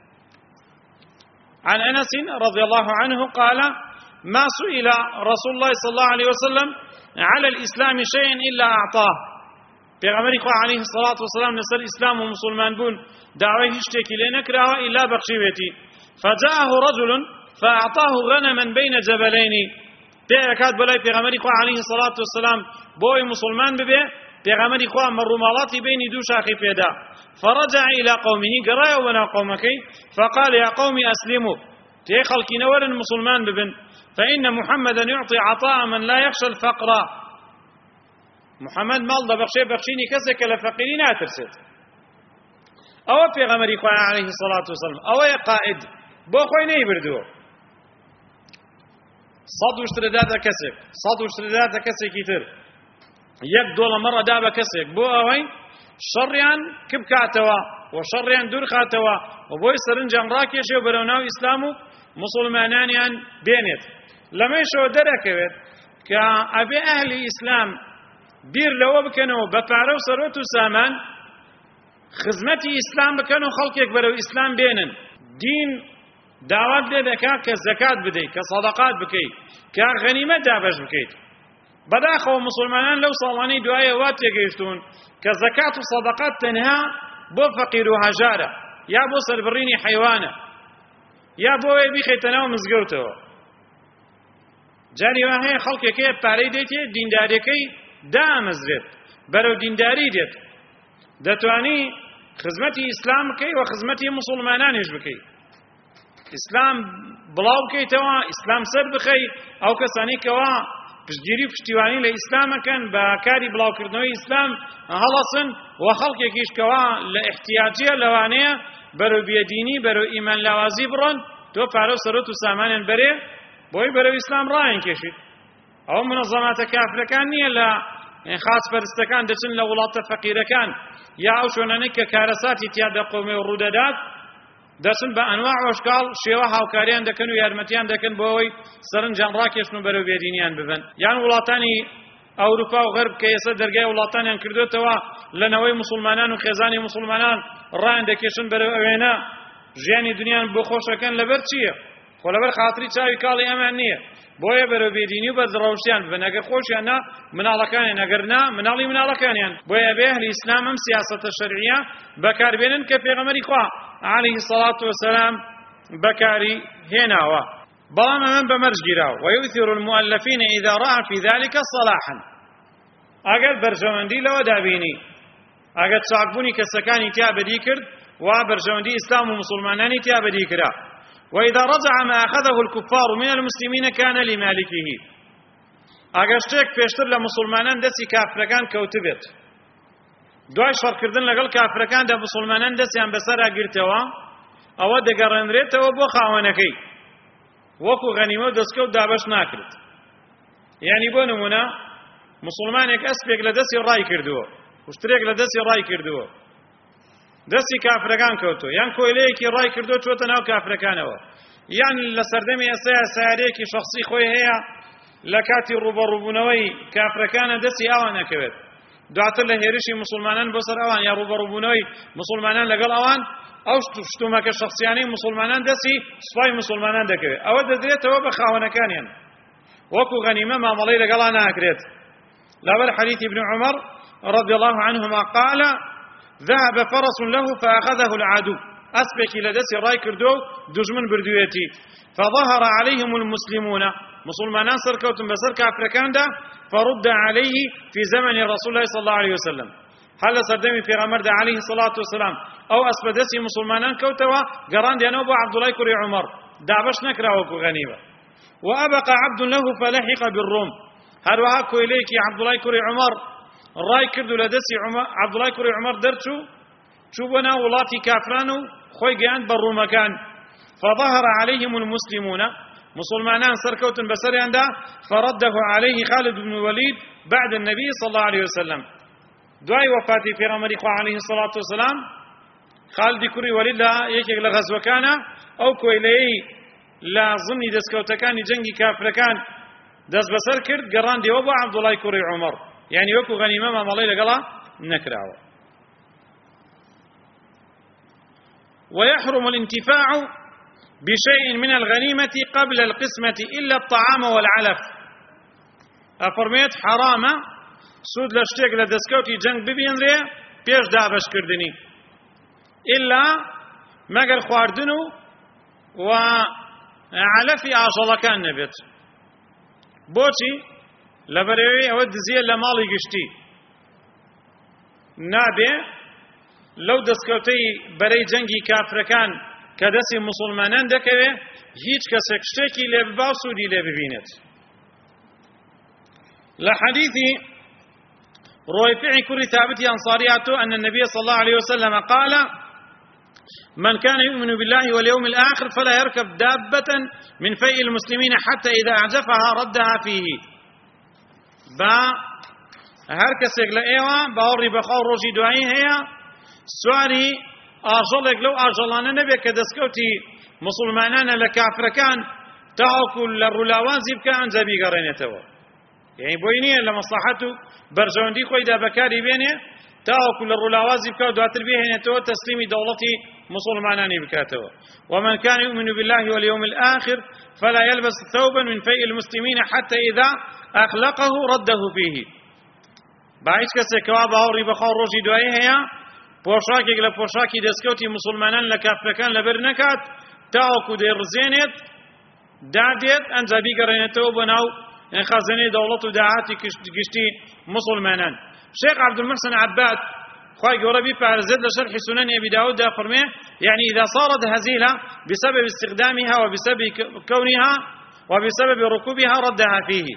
عن أنس رضي الله عنه قال ما سئل رسول الله صلى الله عليه وسلم على الإسلام شيء إلا أعطاه. پیغمبری خوا علیه الصلاة والسلام لسر اسلام و مسلمان بون دعوی هشتێکی لێ نەکراوە إلا بەخشیوێتی. فجاءه رجل فأعطاه غنما بين جبلين. پێیەکات بەلای پێغەمبەری خوا علیه الصلاة والسلام بۆی مسلمان ببێ، پێغەمبەری خوا مەڕووماڵاتی بینی دوو شاخی پێدا. فرجع إلى قومه قرأوا بنا قومكي فقال يا قوم أسلموا تي خلقي نورن مسلمان ببن فإن محمدا يعطي عطاء من لا يخشى الفقر. محمد مال دا بخشي بخشيني كسك لفقيرين اترسد. او پیغمبری خوا علیه الصلاة والسلام او قائد بو خوی نيبردو صد وشترداد كسك صد وشترداد كسك يتر يك دولة مرة دابا كسك بو اوي شريان كبكاتوا وشريان درخاتوا وبوي سرنجان راكيشو بروناو اسلامو مسلمانانيان بينت لما يشو دركوت كأبي اهل اسلام بیر لەوە بکەنەوە بە پارە و سەرۆت و سامان خزمەتی ئیسلام بکەن و خەڵکێک بەرەو ئیسلام بێنن. دین داوات لێ دەکات کە زەکات بدەیت، کە سەدەقات بکەیت، کە غەنیمەت دابەش بکەیت. بەداخەوە مسلمانان لەو ساڵانەی دوایە وا تێگەیشتون کە زەکات و سەدەقات تەنها بۆ فەقیر و هەژارە، یا بۆ سەربڕینی حەیوانە، یا بۆ ئەوەی بیخەیتە ناو مزگەوتەوە. جاری وا هەیە خەڵکێک هەیە پارەی دەیتێ دینداریەکەی دامەزرێت بەرەو دینداری دێت، دەتوانی خزمەتی ئیسلام بکەی و خزمەتی مسلمانانیش بکەی، ئیسلام بڵاو بکەیتەوە، ئیسلام سەر بخەی. ئەو کەسانی کەوا پشتگیری پشتیوانی لە ئیسلامەکەن بە کاری بڵاوکردنەوەی ئیسلام هەڵەسن و خەڵکێکیش کەوا لە احتیاجیە لەوانەیە بەرەو بێدینی بەرەو ئیمان لاوازی بڕۆن، تۆ پارە و سەرۆت و سامانیان بەرێ بۆی بەرەو ئیسلام ڕایان کێشیت. ئەو منەظەماتە کافرەکان نییە لە خاچپەرستەکان دەچن لە وڵاتە فەقیرەکان یا ئەو شوێنانەی کە کارەساتی تیا دەقۆمێ و ڕوودەدات، دەچن بە ئەنواع و ئەشکاڵ شێوە هاوکاریان دەکەن و یارمەتیان دەکەن بۆ ئەوەی سەرنجیان ڕاکێشن و بەرەو بێدینیان ببن. یان وڵاتانی ئەوروپا و غەرب کە ئێستا دەرگای وڵاتانیان کردوێتەوە لەنەوەی موسڵمانان و خێزانی موسڵمانان ڕایان دەکێشن بەرەو ئەوێنە ژیانی دنیان بۆ خۆشەکەن. لەبەر چییە؟ خۆ لەبەر خاتری چاوی کاڵی ئەمان نییە، بۆیە بەرەو بێدینی و بەدڕەوشتیان ببن. ئەگەر خۆشیان نا مناڵەکانیان، ئەگەر نا مناڵی مناڵەکانیان. بۆیە بێ ئەهلی ئیسلام ئەم سیاسەتە شەرعیە بەکاربێنن کە پێغەمبەری خوا عەلەیهی سەڵات وەسەلام بەکاری هێناوە. بەڵام ئەمەن بەمەرج گیراوە. وەیؤثر المؤلفین ئیذا رأى في ذلك صلاحا. ئەگەر بەرژەوەندی لەوە دابینی، ئەگەر چاکبوونی کەسەکانی تیا بەدی کرد و بەرژەوەندی ئیسلام و مسلمانانی تیا بەدی کرا. وإذا رجع ما أخذه الكفار من المسلمين كان لمالكه. ئەگەر شتێک پێشتر لە مسلمانان دەستی کافرەکان کەوتبێت، دوای شەڕکردن لەگەڵ کافرەکاندا مسلمانان دەستیان بەسەرا گرتەوە، ئەوە دەگەڕێنرێتەوە بۆ خاوەنەکەی، وەکو غەنیمە و دەستکەوت دابەش ناکرێت. یعنی بۆ نمونە مسلمانێک ئەسپێک لە دەستی ڕای کردووە وشترێک لە دەستی ڕای کردووە دەستی کافرەکان کەوتووە یان کۆیلەیەکی ڕای کردووە چۆتە ناو کافرەکانەوە یان لە سەردەمی ئێستایا سیارەیەکی شەخسی خۆی هەیە لە کاتی ڕوبەڕووبوونەوەی کافرەکانە دەستی ئەوان نەکەوێت دواتر لە هێرشی مسلمانان بۆ سەر ئەوان یا ڕوبەڕووبوونەوەی مسلمانان لەگەڵ ئەوان ئەو شتومەکە شەخسیانەی مسلمانان دەستی سوپای مسلمانان دەکەوێت ئەوە دەدرێتەوە بە خاوەنەکانیان وەکو غەنیمە مامەڵەی لەگەڵا ناکرێت لەبەر حديث ابن عمر رضي الله عنهما قال ذهب فرس له فأخذه العدو أسبك لدس راي كردو دجمن بردويتي فظهر عليهم المسلمون مسلمان سركوتم بسر كافركان دا فرد عليه في زمن رسول الله صلى الله عليه وسلم هل سردمي في غمر دا عليه الصلاة والسلام أو أسبدسي مسلمان كوتوا قران دي أنوبو عبد الله كري عمر دعبش نكراوكو غنيبة وأبقى عبد له فلحق بالروم هروها كويليكي عبد الله كري عمر راي كردو لدسي عمر عبد الله كري عمر درتو شوبنا ولاتي كافرانو خوي قيان بالرومكان فظهر عليهم المسلمون مسلمانان سركوتن بسريان دا فرده عليه خالد بن الوليد بعد النبي صلى الله عليه وسلم دعاء وفاتي في غمر عليه الصلاة والسلام خالد كري وليد لا يكيك لغزو كان أو كويلي لا ضمن دسكوتكان جنگي كافركان دس بسر كرد قران دي وبا عبد الله كري عمر يعني وكو غنيمة ما مالي لقلا نكراو ويحرم الانتفاع بشيء من الغنيمة قبل القسمة إلا الطعام والعلف أفرميت حرامة سود لشتيك لدسكوتي جنگ ببين ري بيش دابش كردني إلا مقر خواردنو وعلفي عشالة كان نبت بوچی لبروی او دزیه لمالی گشتی نابه لو دسکوتی برای جنگی کافرکان که دستی مسلمانان دکوه هیچ کسک شتێکی لێ ببا و سوودی لێ ببینێت لحديث رافع كري ثابت أنصارياته أن النبي صلى الله عليه وسلم قال من كان يؤمن بالله واليوم الآخر فلا يركب دابة من فيء المسلمين حتى إذا أعجفها ردها فيه با هر کەسێک لە ئێوە باوەڕی بەخوا و ڕۆژی دوایی هەیە سواری ئاژەڵێک لەو ئاژەڵانە نەبێت کە دەستکەوتی مسلمانانە لە کافرەکان تاوەکو لە ڕوولاوازی بکە ئەنجا بیگەڕێنێتەوە یعنی بۆی نییە لە مەسلحەت و بەرژەوەندی خۆیدا بەکاری بێنێ تاوەکو لە ڕوولاوازی بکە و دواتر بهێنێتەوە تەسلیمی دەوڵەتی مسلمانانی بکاتەوە ومن كان يؤمن بالله واليوم الآخر فلا يلبس ثوبا من فيء المسلمين حتى إذا أخلقه رده فيه باعث کەسێکەوە باوەڕی بەخوا و ڕۆژی دوایی هەیە پۆشاکێک لە پۆشاکی دەستکەوتی مسلمانان لە کافرەکان لەبەر نەکات تاوەکو دەیڕزێنێت دادێت ئەنجا بیگەڕێنێتەوە بۆ ناو خەزانەی دەوڵەت و داهاتی گشتی مسلمانان شيخ عبد المحسن عباد خواهي قربي فارزد لشرح سنن أبي داود دا فرمي يعني إذا صارت هزيلة بسبب استخدامها وبسبب كونها وبسبب ركوبها ردها فيه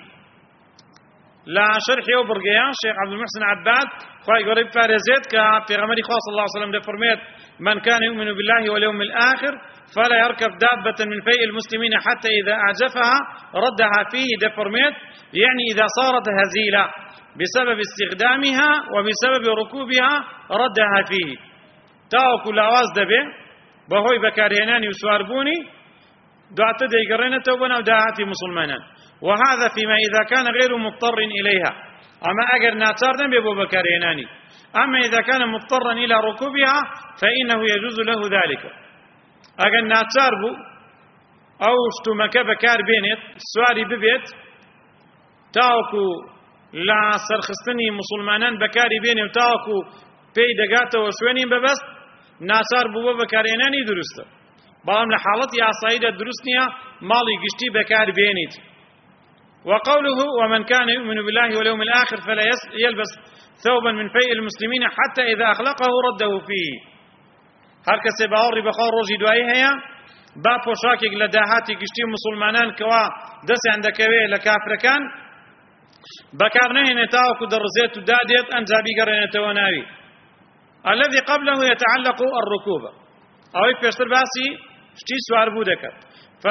لا شرح يوبرقيا شيخ عبد المحسن عباد خواهي قربي فارزد كفي غمري خاص الله عليه وسلم دا فرميت من كان يؤمن بالله واليوم الآخر فلا يركب دابة من فيء المسلمين حتى إذا أعجفها ردها فيه دا فرميت يعني إذا صارت هزيلة بسبب استخدامها وبسبب ركوبها ردها فيه تاوكو لاواز دبي بهوي بكارهناني وسواربوني دعت ديقرينته وبنا داعاتي مسلمانا وهذا فيما إذا كان غير مضطر إليها أما أجر ناتار نبي بو بكارهناني أما إذا كان مضطرا إلى ركوبها فإنه يجوز له ذلك أجر ناتار بو أو اشتمك بكار بينت سواري ببيت تاوكو لا سرخستني مسلمانان بكاري بيني وتاوكو بي دقاته وشويني ببست ناسار بوبا بكاريناني درسته بلام لحالتي عصايدة درستنيا مالي قشتي بكار بينيت وقوله ومن كان يؤمن بالله واليوم الآخر فلا يلبس ثوبا من فيء المسلمين حتى إذا أخلقه رده فيه هركس باوري بخار روجي دوائي هيا با پوشاكي لداهاتي قشتي مسلمانان كوا دس عندك لكافر كان بكار نهي تاوكو درزيت داديت أنجا بيقرينتو ناوي الذي قبله يتعلق الركوبة أو يفشتر باسي شتي سوار بودك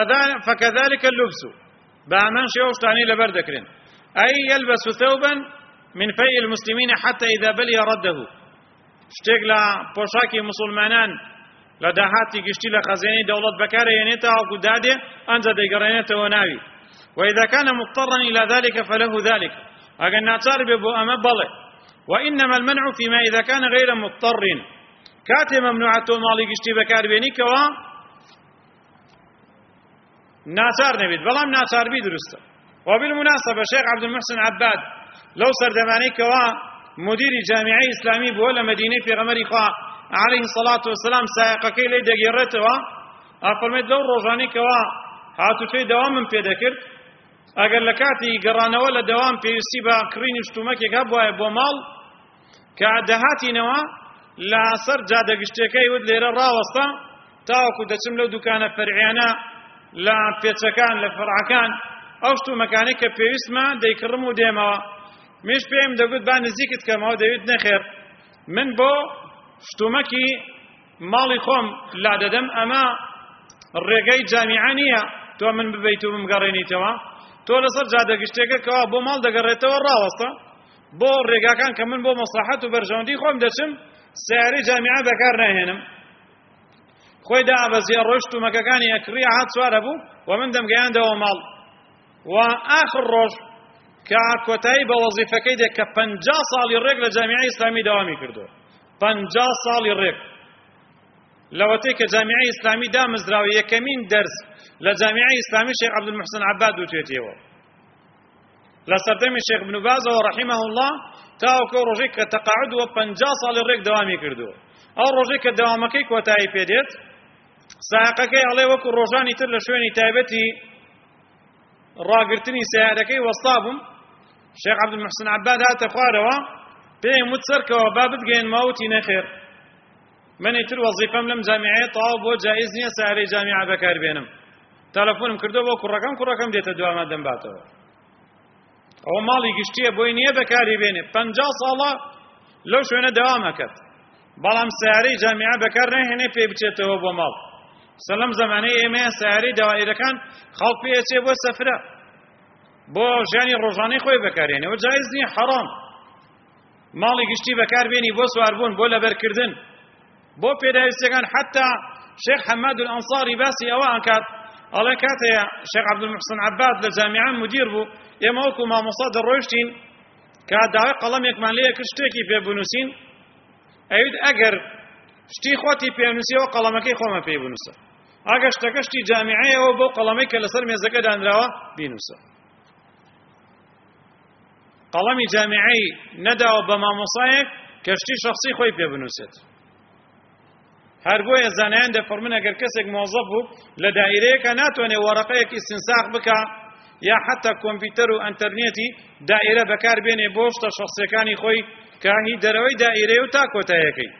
فكذلك اللبس بأمان شيوش تعني لبردكرين أي يلبس ثوبا من فيء المسلمين حتى إذا بلي رده شتێک لە پۆشاکی مسلمانان لە داهاتی گشتی لە خەزینەی دەوڵەت بەکارهێنێتەوە وەکو دادێ ئەنجا دەیگەڕێنێتەوە ناوی وإذا كان مضطرا إلى ذلك فله ذلك أجل ناصار ببو أما بله وإنما المنع فيما إذا كان غير مضطر كاتب ممنوعته مالي قشتي بكار بيني كوا ناصار نبيد بلام ناصار بي درسته وبالمناسبة شيخ عبد المحسن عباد لو سردماني كوا مدير جامعي إسلامي بولا مدينة في غمر إخوة عليه الصلاة والسلام سائقكي لي دقيرته أفرميت لو روجاني كوا هاتو في دوام من بيدكر ئەگەر لە کاتی گەڕانەوە لە دەوام پێویستی بە کڕینی شتومەکێک هەبوایە بۆ ماڵ کە دەهاتینەوە لە سەر جادەگشتەکەی ود لێرە ڕاوەستە تاوەکو دەچم لەو دوکانە فەرعیانە لە پێچەکان لە فەرعەکان ئەو شتومەکانەی کە پێویستمە دەیکڕم و دێمەوە میش پێم دەگوت با نزیکت کەمەوە دەوێت نەخێر من بۆ شتومەکی ماڵی خۆم لا دەدەم ئەمە ڕێگەی جامیعە نییە تۆ من ببیت و بمگەڕێنیتەوە تۆ لەسەر جادەگشتێکە کەوا بۆ ماڵ دەگەڕێتەوە ڕاوەستە بۆ ڕێگاکان کە من بۆ مەسلحەت و بەرژەوەندی خۆم دەچم سیارەی جامیعە بەکار ناهێنم خۆی دابەزیە ڕۆژ شتومەکەکانی ئەکڕی هات سوارە بوو و من دەمگەیاندەوە ماڵ و ئاخر ڕۆژ کە کۆتایی بە وەزیفەکەی دێت کە پەنجا ساڵی ڕێک لە جامیعەی ئیسلامی داوامی کردووە پەنجا ساڵی ڕێک لەوەتەی کە جامیعەی ئیسلامی دامەزراوە یەکەمین دەرس لە جامیعەی ئیسلامی شێخ عەبدولمحسن عەباد وتوێتەوە لە سەردەمی شێخ ابن بازەوە ڕەحیمەه الله تاوەکو ڕۆژێک کە تەقاعود وە پەنجا ساڵی ڕێک دەوامی کردووە ئەو ڕۆژێک کە دەوامەکەی کۆتایی پێدێت سایقەکەی ئەڵێ وەکو ڕۆژانی تر لە شوێنی تایبەتی ڕاگرتنی سیارەکەی وەستا بووم شێخ عەبدولمحسن عەباد هاتە خوارەوە پێم وت سەرکەوە با بتگەێنمەوە وتی نەخێر منی تر وەزیفەم لەم جامیعەیە تەواو بۆ جایز نییە سیارەی جامیعە بەکاربێنم تەلەفۆنم کردو بۆ کوڕەکەم کوڕەکەم دێتە دوامە دەمباتەوە ئەوە ماڵی گشتیە بۆی نییە بەکاری بێنێ پەنجا ساڵە لەو شوێنە دەوامەکەت بەڵام سیارەی جامیعە بەکار ناهێنێ پێی بچێتەوە بۆ ماڵ سەلەم زەمانەی ئێمەیە سیارەی دەوائیرەکان خەڵک پێیەچێ بۆ سەفرە بۆ ژیانی ڕۆژانەی خۆی بەکارهێنێەوە جایز نییە حەرام ماڵی گشتی بەکاربێنی بۆ سواربوون بۆ لەبەرکردن بۆ پێداویستەکان حتا شێخ حەماد الئەنساری باسی ئەوە ئەکات ئەڵێ کاتەیە شێخ عەبدولمحسن عەباد لە جامیعە مدیر بوو ئێمە وەکو مامۆستا دەڕۆیشتین کە داوای قەڵەمێکمان لێیە کرد شتێکی پێ بنووسین ئەویت ئەگەر شتی خۆتی پێنووسیەوە قەڵەمەکەی خۆمە پێی بنووسە ئەگەر شتەکە شتی جامیعەیەوە بۆ قەڵەمەی کە لەسەر مێزەکە دانراوە بینووسە قەڵەمی جامیعەی نەداوە بە مامۆسایەک کە شتی شەخسی خۆی پێ بنووسێت هەر بۆیە زانایان دەفەرمون ئەگەر کەسێک مۆزەف بوو لە دائیرەیەکە ناتوانێت وەرەقەیەک ئیستینساخ بکە یا حتا کۆمپیوتەر و ئەنتەرنێتی دائیرە بەکار بێنێ بۆ شتە شەخسیەکانی خۆی کە هی دەرەوەی دائیرەیە و تا کۆتاییەکەی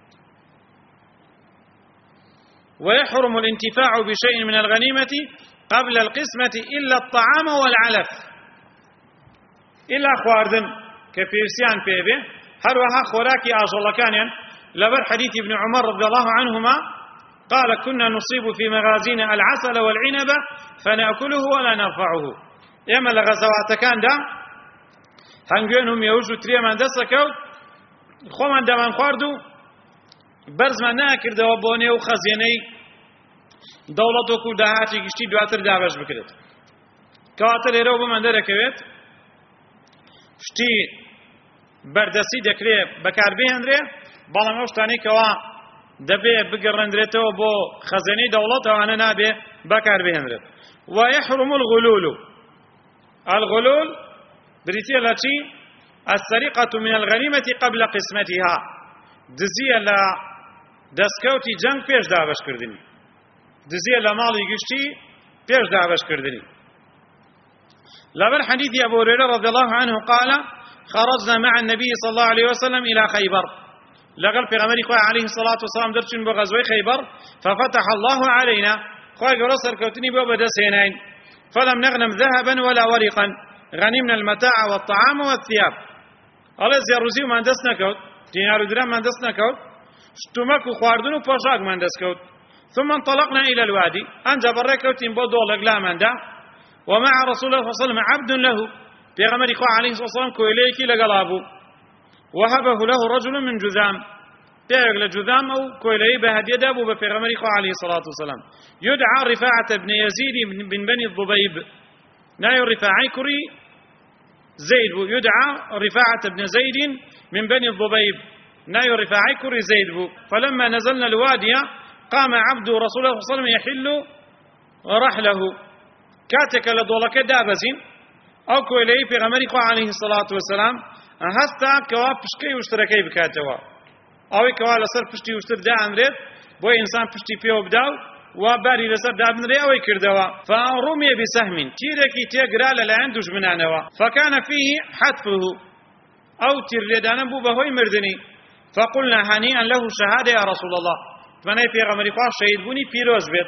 ويحرم الانتفاع بشيء من الغنيمة قبل القسمة إلا الطعام والعلف إلا خواردن كبيرسيان بيبي هروها خوراكي آجلكانيا لبر حديث ابن عمر رضي الله عنهما قال كنا نصيب في مغازينا العسل والعنب فنأكله ولا نرفعه يما لغزوات كان دا هنگوينهم يوجو تريا من دستكو خو من دمان خواردو برز من ناكر دوا بوني و خزيني دولتو كو دهاتي گشتي دواتر دابش بكرت كواتر ايرو بمن دركويت شتي بردسي دكري بكار بيهندري بەڵام ئەو شتانەی کەوا دەبێ بگەڕێندرێتەوە بۆ خەزانەی دەوڵەت ئەوانە نابێ بەکاربهێنرێت ويحرم الغلول الغلول بریتیە لە چی السرقة من الغنيمة قبل قسمتها دزیە لە دەستکەوتی جەنگ پێش دابەشکردنی دزیە لە ماڵی گشتی پێش دابەشکردنی لەبەر حديث أبو هريرة رضي الله عنه قال خرجنا مع النبي صلى الله عليه وسلم إلى خيبر لقل في غمري خواه عليه الصلاة والسلام درشن بغزوة خيبر ففتح الله علينا خواه قرصر كوتني بوبدا سينين فلم نغنم ذهبا ولا ورقا غنمنا المتاع والطعام والثياب الله زيروزي من دسنا كوت دينار درهم من دسنا كوت شتمك وخواردن وباشاق من دس كوت ثم انطلقنا إلى الوادي أنجا برا كوتين بودو لقلا من دا ومع رسول الله صلى الله عليه وسلم عبد له پێغەمبەری خوا عەلەیهی سەڵام کۆیلەیەکی لەگەڵا بوو وهبه له رجل من جذام پیاوێک لە جوذام ئەو کۆیلەیە بە هەدیەدا بوو بە پێغەمبەری خوا عەلەیهی سەڵات وسەلام يدعى رفاعة بن يزيد بن بني الضبيب نايو رفاعي كري زيد بو يدعى رفاعة بن زيد من بني الضبيب نايو رفاعي كري زيد بو فلما نزلنا الوادي قام عبد رسول الله صلى الله عليه وسلم يحل رحله كاتك لدولك دابزين أو كويلي في غمري عليه الصلاة والسلام هستا كوا بشكي واشتركي بكاتوا أو كوا لسر بشتي واشتر دا عمريت بو إنسان بشتي فيه وبداو وباري لسر دا عمري أو يكردوا فرمي بسهم تيركي تيقرا للعين دجمنانوا فكان فيه حتفه أو تيردانا بو بهوي مردني فقلنا هنيئا له شهادة يا رسول الله فناي في غمري شهيد بوني بيروز بيت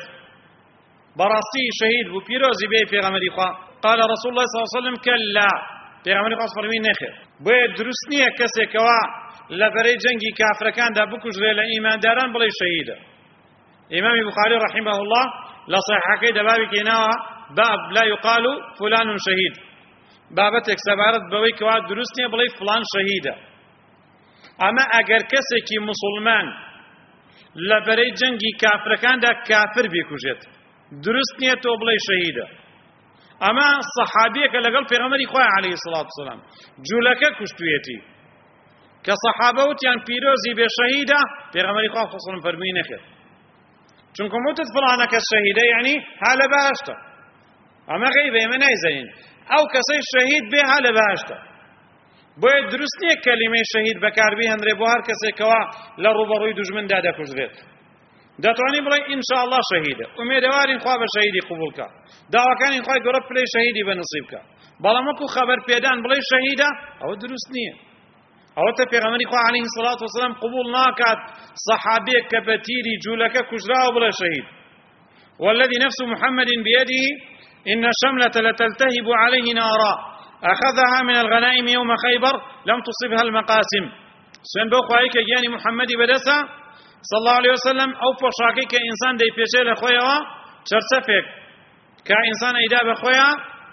براسي شهيد بو بيروزي بي في غمري قال رسول الله صلى الله عليه وسلم كلا في غمري فرمي نخير بو درسنيه كسي كوا لبري جنگي كافر كان دا بكجري لإيمان داران بلي شهيد إمام البخاري رحمه الله لصحيحكي دبابي كيناها باب لا يقال فلان شهيد بابتك سبارت بوي كوا درسنيه بلي فلان شهيد أما أجر كسي كي مسلمان لبري جنگي كافر كان دا كافر بيكوجت درسنيه تو بلي شهيد أما الصحابية كالقل في غمري خواه عليه الصلاة والسلام جولك كشتويتي كصحابة وتيان بيروزي بشهيدة في غمري خواه فصلا فرمين أخير چونكم موتت فلانك الشهيدة يعني هالا بهاشتا أما غيبة من أيزين أو كسي الشهيد به هالا بهاشتا بويد درستني كلمة شهيد بكار بيهن ربوهر كسي كوا لربروي دجمن دادا كجريت دەتوانی بڵێ ئینشاءالله شەهیدە ئومێدەوارین خوا بە شەهیدی قبول بکە داواکانی خوای گەورە پلەی شەهیدی بەنسیب بکە بەڵام وەکو خەبەر پێدان بڵێ شەهیدە ئەوە دروست نییە ئەوەتە پێغەمبەری خوا عەلەیهی سەڵات وسەلام قبول ناکات سەحابەیەک کە بە تیری جوولەکە کوژراوە بڵێ شەهید والذي نفس محمد بيده إن الشملة لتلتهب عليه نارا أخذها من الغنائم يوم خيبر لم تصبها المقاسم سن بو خوايك يعني محمد بدسا صلى الله عليه وسلم أو بوشاكي كإنسان دي بيشي لخويا چرسفك كإنسان إيدا بخويا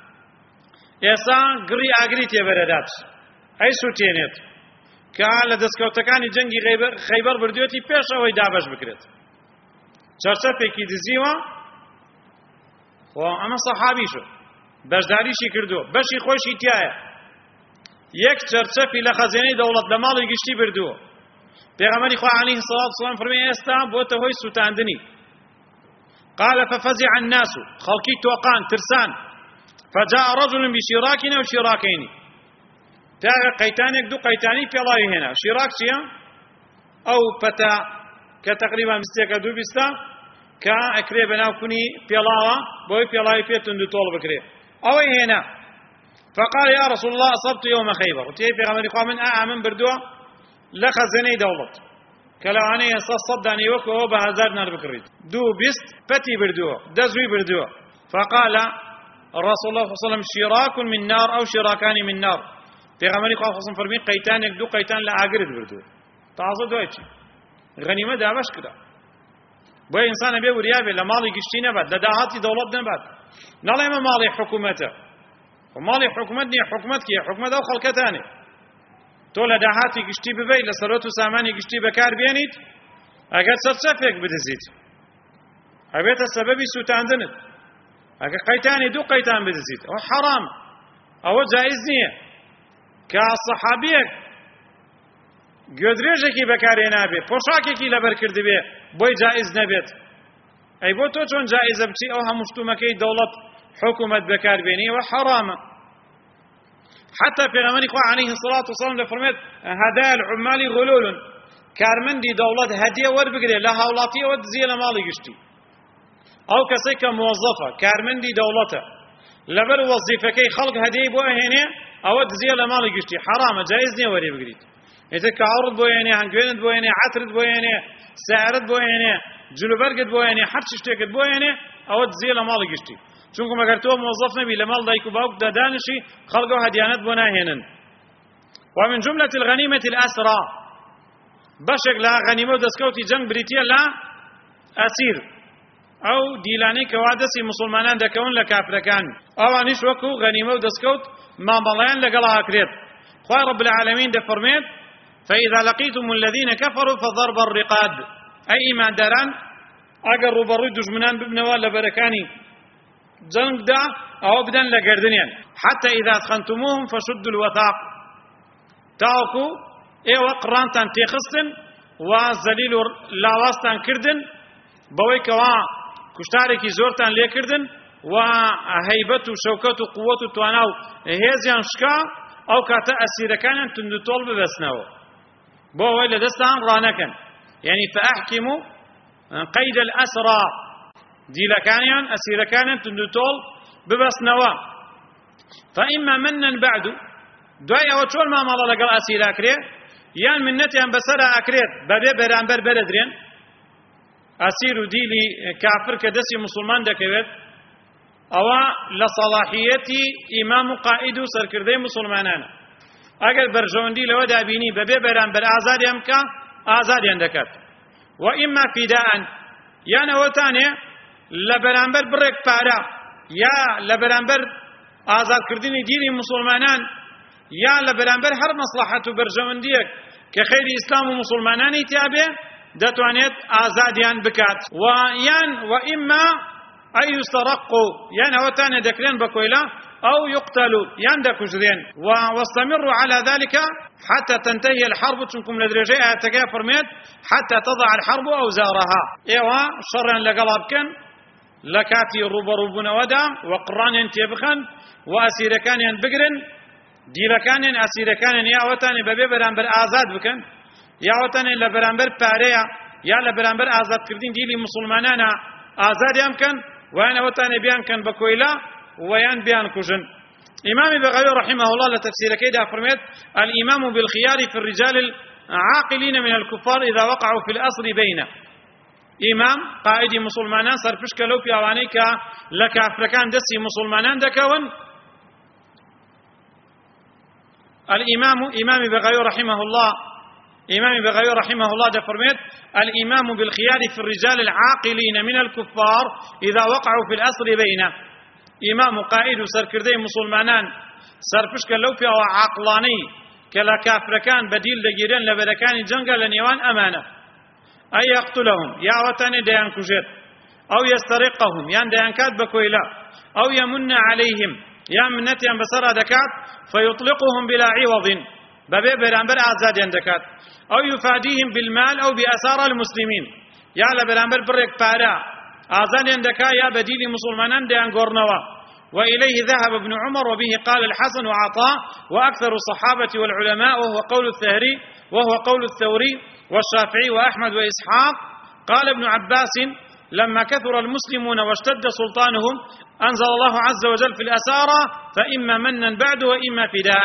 يسا قري آقري تيبردات أي سوتينيت كعلى دسكوتكاني جنگي خيبر برديوتي بيش أو إيدا باش بكرت چرسفك دزيوا وأما صحابي شو بشداري شي كردو بشي خوشي تيايا يك چرسفي لخزيني دولت لمالي گشتي بردو پیغمبر خدا علیه الصلاة والسلام فرمي استا بوته هوي سوتاندني قال ففزع الناس خلقي توقان ترسان فجاء رجل بشراكنا وشراكين تاغ قيتانك دو قيتاني بيلاي هنا شراك شيا او بتا كتقريبا مستيك دو بستا كا اكري بناو كوني بيلاوا بوي بيلاي بيتون دو طول بكري او هنا فقال يا رسول الله اصبت يوم خيبر وتي پیغمبر خدا من اعمن بردوا لخزني دولت كلاواني صدني وكو بهزار نار بكريت دو بست فتي بردو دزوي بردو فقال الرسول الله صلى الله عليه وسلم شراك من نار او شراكان من نار پیغمبر خدا خصم فرمي قيتان دو قيتان لا اگرد بردو تعظ دوچ غنيمه داوش كده بو انسان بي وريابه لمالي گشتي نبات لداهاتي دولت نبات نلا ما مالي حكومته ومالي حكومتني حكومتك حكومه او خلقتاني تولى دهاتي گشتي ببي لسروت ساماني گشتي بكار بينيت اگر سرسفك بدزيت ابيت السبب سوتاندنت اگر قيتاني دو قيتان بدزيت او حرام او جائز نيه كصحابيك گودريجكي بكاري نابي پوشاكي لبر كردي بي بوي جائز نبيت اي بو تو چون جائز بتي او همشتومكي دولت حكومت بكار بيني وحرام حتى في غمري خوا عليه الصلاة والسلام لفرمت هدايا العمال غلول كارمندي دولة هدية وربقري لها ولاتية ودزية لمالي قشتي أو كسيك موظفة كارمندي دولته لبر وظيفة كي خلق هدية بوهيني أو دزية لمالي قشتي حرام جائزني وربقري إذا كعرض بوهيني هنقوينت بوهيني عترد بوهيني سعرد بوهيني جلوبرقد بوهيني حبششتكد بوهيني أو دزية لمالي قشتي چونکو مگر تو موظف نبی لمال دایکو باوک دادانشی خلقو هدیانت بنا هنن ومن جملة الغنيمة الأسرى بشك لا غنيمة دسكوتي جنگ بريتيا لا أسير ئەو دیلانەی کەوا دەستی موسڵمانان دەکەون لە کافرەکان ئەوانیش وەکو غەنیمە و دەستکەوت مامەڵەیان لەگەڵ ئاکرێت خوای رب العالمین دەفەرمێت فإذا لقيتم الذين كفروا فضرب الرقاب أي إيمان داران أجر روبروي دجمنان ببنوا لبركاني جنگ دا أو بدن لقردنيان حتى إذا أثخنتموهم فشدوا الوثاق تاوكو إيه وقرانتان تيخستن وزليل لاواستان كردن بويك وا كشتاركي زورتان ليه كردن وهيبة وشوكة وقوة وتواناو هيزيان شكا أو كاتا أسيركان تندو طول ببسناو بو ويلا دستان رانكن يعني فأحكموا قيد الأسرى دي لكانيان أسيركان تندو طول ببسناو فإما منا بعد دوای ئەوە چۆن مامەڵە لەگەڵ ئەسیر ئاکرێ یان منەتیان بەسەرا ئاکرێت بەبێ بەرامبەر بەرەدرێن ئەسیر و دیلی کافر کە دەستی موسڵمان دەکەوێت ئەوە لە سەڵاحیەتی ئیمام و قائید و سەرکردەی موسڵمانانە ئەگەر بەرژەوەندی لەوە دابینی بەبێ بەرامبەر ئازادیان بکە ئازادیان دەکات و ئیما فیداءن یان ئەوەتانێ لە بەرامبەر بڕێک پارە یا لە بەرامبەر ئازادکردنی دیلی موسڵمانان یا لە بەرامبەر هەر مەسلحەت و بەرژەوەندیەک کە خەیری ئیسلام و موسڵمانانی تیابێ دەتوانێت ئازادیان بکات و یان و ئیما ئەی یستەرەقوا یان ئەوەتانە دەکرێن بە کۆیلا ئەو یقتەلوا یان دەکوژرێن و واستمروا على ذلك حتى تنتهي الحرب چونکم لە درێژەی ئاەتەکە فەرمێت حتى تضع الحرب أوزارها ئێوە شەڕیان لەگەڵا بکەن لە کاتی ڕوبەڕووبوونەوەدا و قڕانیان تێبخەن و ئەسیرەکانیان بگرن دیلەکانیان ئەسیرەکانیان یا ئەوەتانێ بەبێ بەرامبەر ئازاد بکەن یا ئەوەتانێ لە بەرامبەر پارەیە یا لە بەرامبەر ئازادکردنی دیلی موسڵمانانە ئازادیان بکەن ویان ئەوەتانێ بیان کەن بە کۆیلا ویان بیان کوژن ئیمامی بەغەوی رحمه الله لە تەفسیرەکەیدا فەرمێت الإمام بالخيار في الرجال العاقلين من الكفار إذا وقعوا في الأصل بينه ئیمام قائدی موسڵمانان سەرپشکە لەو پیاوانەی کە لە کافرەکان دەستی موسڵمانان دەکەون الإمام إمام بغير رحمه الله إمام بغير رحمه الله ده فرميت الإمام بالخيار في الرجال العاقلين من الكفار إذا وقعوا في الأصل بينه إمام قائد سركردي مسلمانان سرپشك لو في عقلاني كلا كافركان بديل دقيرين لبركان جنگا لنيوان أمانة أي يقتلهم يا وطن ديان كجر أو يسترقهم يان ديان كاد بكويلا أو يمن عليهم يا منتي أن بسر دكات فيطلقهم بلا عوض ببي برامبر آزاد دكات أو يفاديهم بالمال أو بأسارى المسلمين يا لبرامبر بريك بارا آزاد دكا يا بديل مسلمان ديان غورنوا وإليه ذهب ابن عمر وبه قال الحسن وعطاء وأكثر الصحابة والعلماء وهو قول الثهري وهو قول الثوري والشافعي وأحمد وإسحاق قال ابن عباس لما كثر المسلمون واشتد سلطانهم أنزل الله عز وجل في الأسارى فإما منا بعد وإما فداء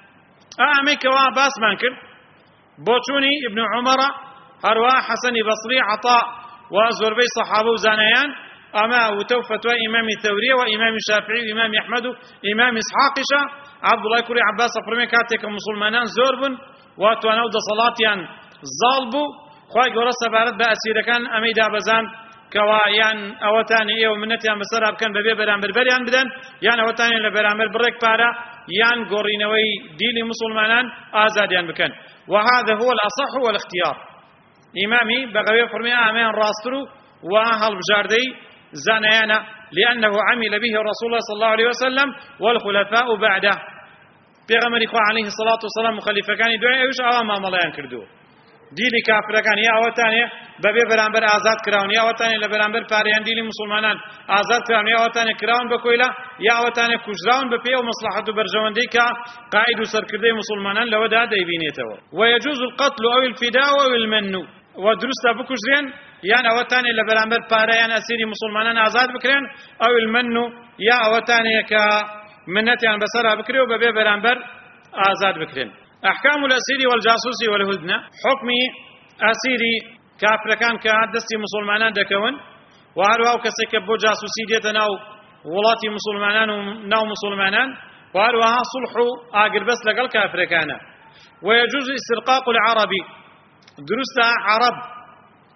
أعميك واباس مانكر بوتوني ابن عمر هروا حسن بصري عطاء وزربي صحابه زانيان أما وتوفت إمام الثوري وإمام الشافعي وإمام أحمد وإمام إسحاقشة عبد الله كوري عباس فرمي كاتك مسلمانان زوربن واتوانو دا صلاتيان ظالبو خواهي قرصة بارد بأسير كان أميدا بزان كوا يان أوتاني إيه ومنتيان بسراب كان ببي برامبر بريان بدن يان أوتاني لبرامبر بريك بارا يان قرينوي ديلي مسلمانان آزاديان بكن وهذا هو الأصح والاختيار إمامي بغوية فرمي آمين راسترو وأهل بجاردي زانيانا لأنه عمل به رسول الله صلى الله عليه وسلم والخلفاء بعده پیغمبر خو عليه الصلاة والسلام مخلفة كان دعاء وش أوام ملايان كردو ديلي كافر كان يا أوتاني ببي برامبر آزاد كراون يا أوتاني لبرامبر باريان ديلي مسلمانان آزاد كراون يا أوتاني كراون بكويلا يا أوتاني كجراون ببي ومصلحة برجوان ديكا قائد سركردي مسلمانان لو دا ديبينيته ويجوز القتل أو الفداء أو المن ودرست بكجرين يعني أوتاني لبرامبر باريان أسيري مسلمانان آزاد بكرين أو المن يا أوتاني كا منتي عن بسرها بكري وببي برامبر آزاد بكرين أحكام الأسير والجاسوس والهدنة حكمي أسيري كافر كان كدستي مسلمانان دكون وهروها كسيك بو جاسوسي ديتنا ولاتي مسلمانان وناو مسلمانان وهروها صلح آقر بس لقل كافر كان ويجوز استرقاق العربي درست عرب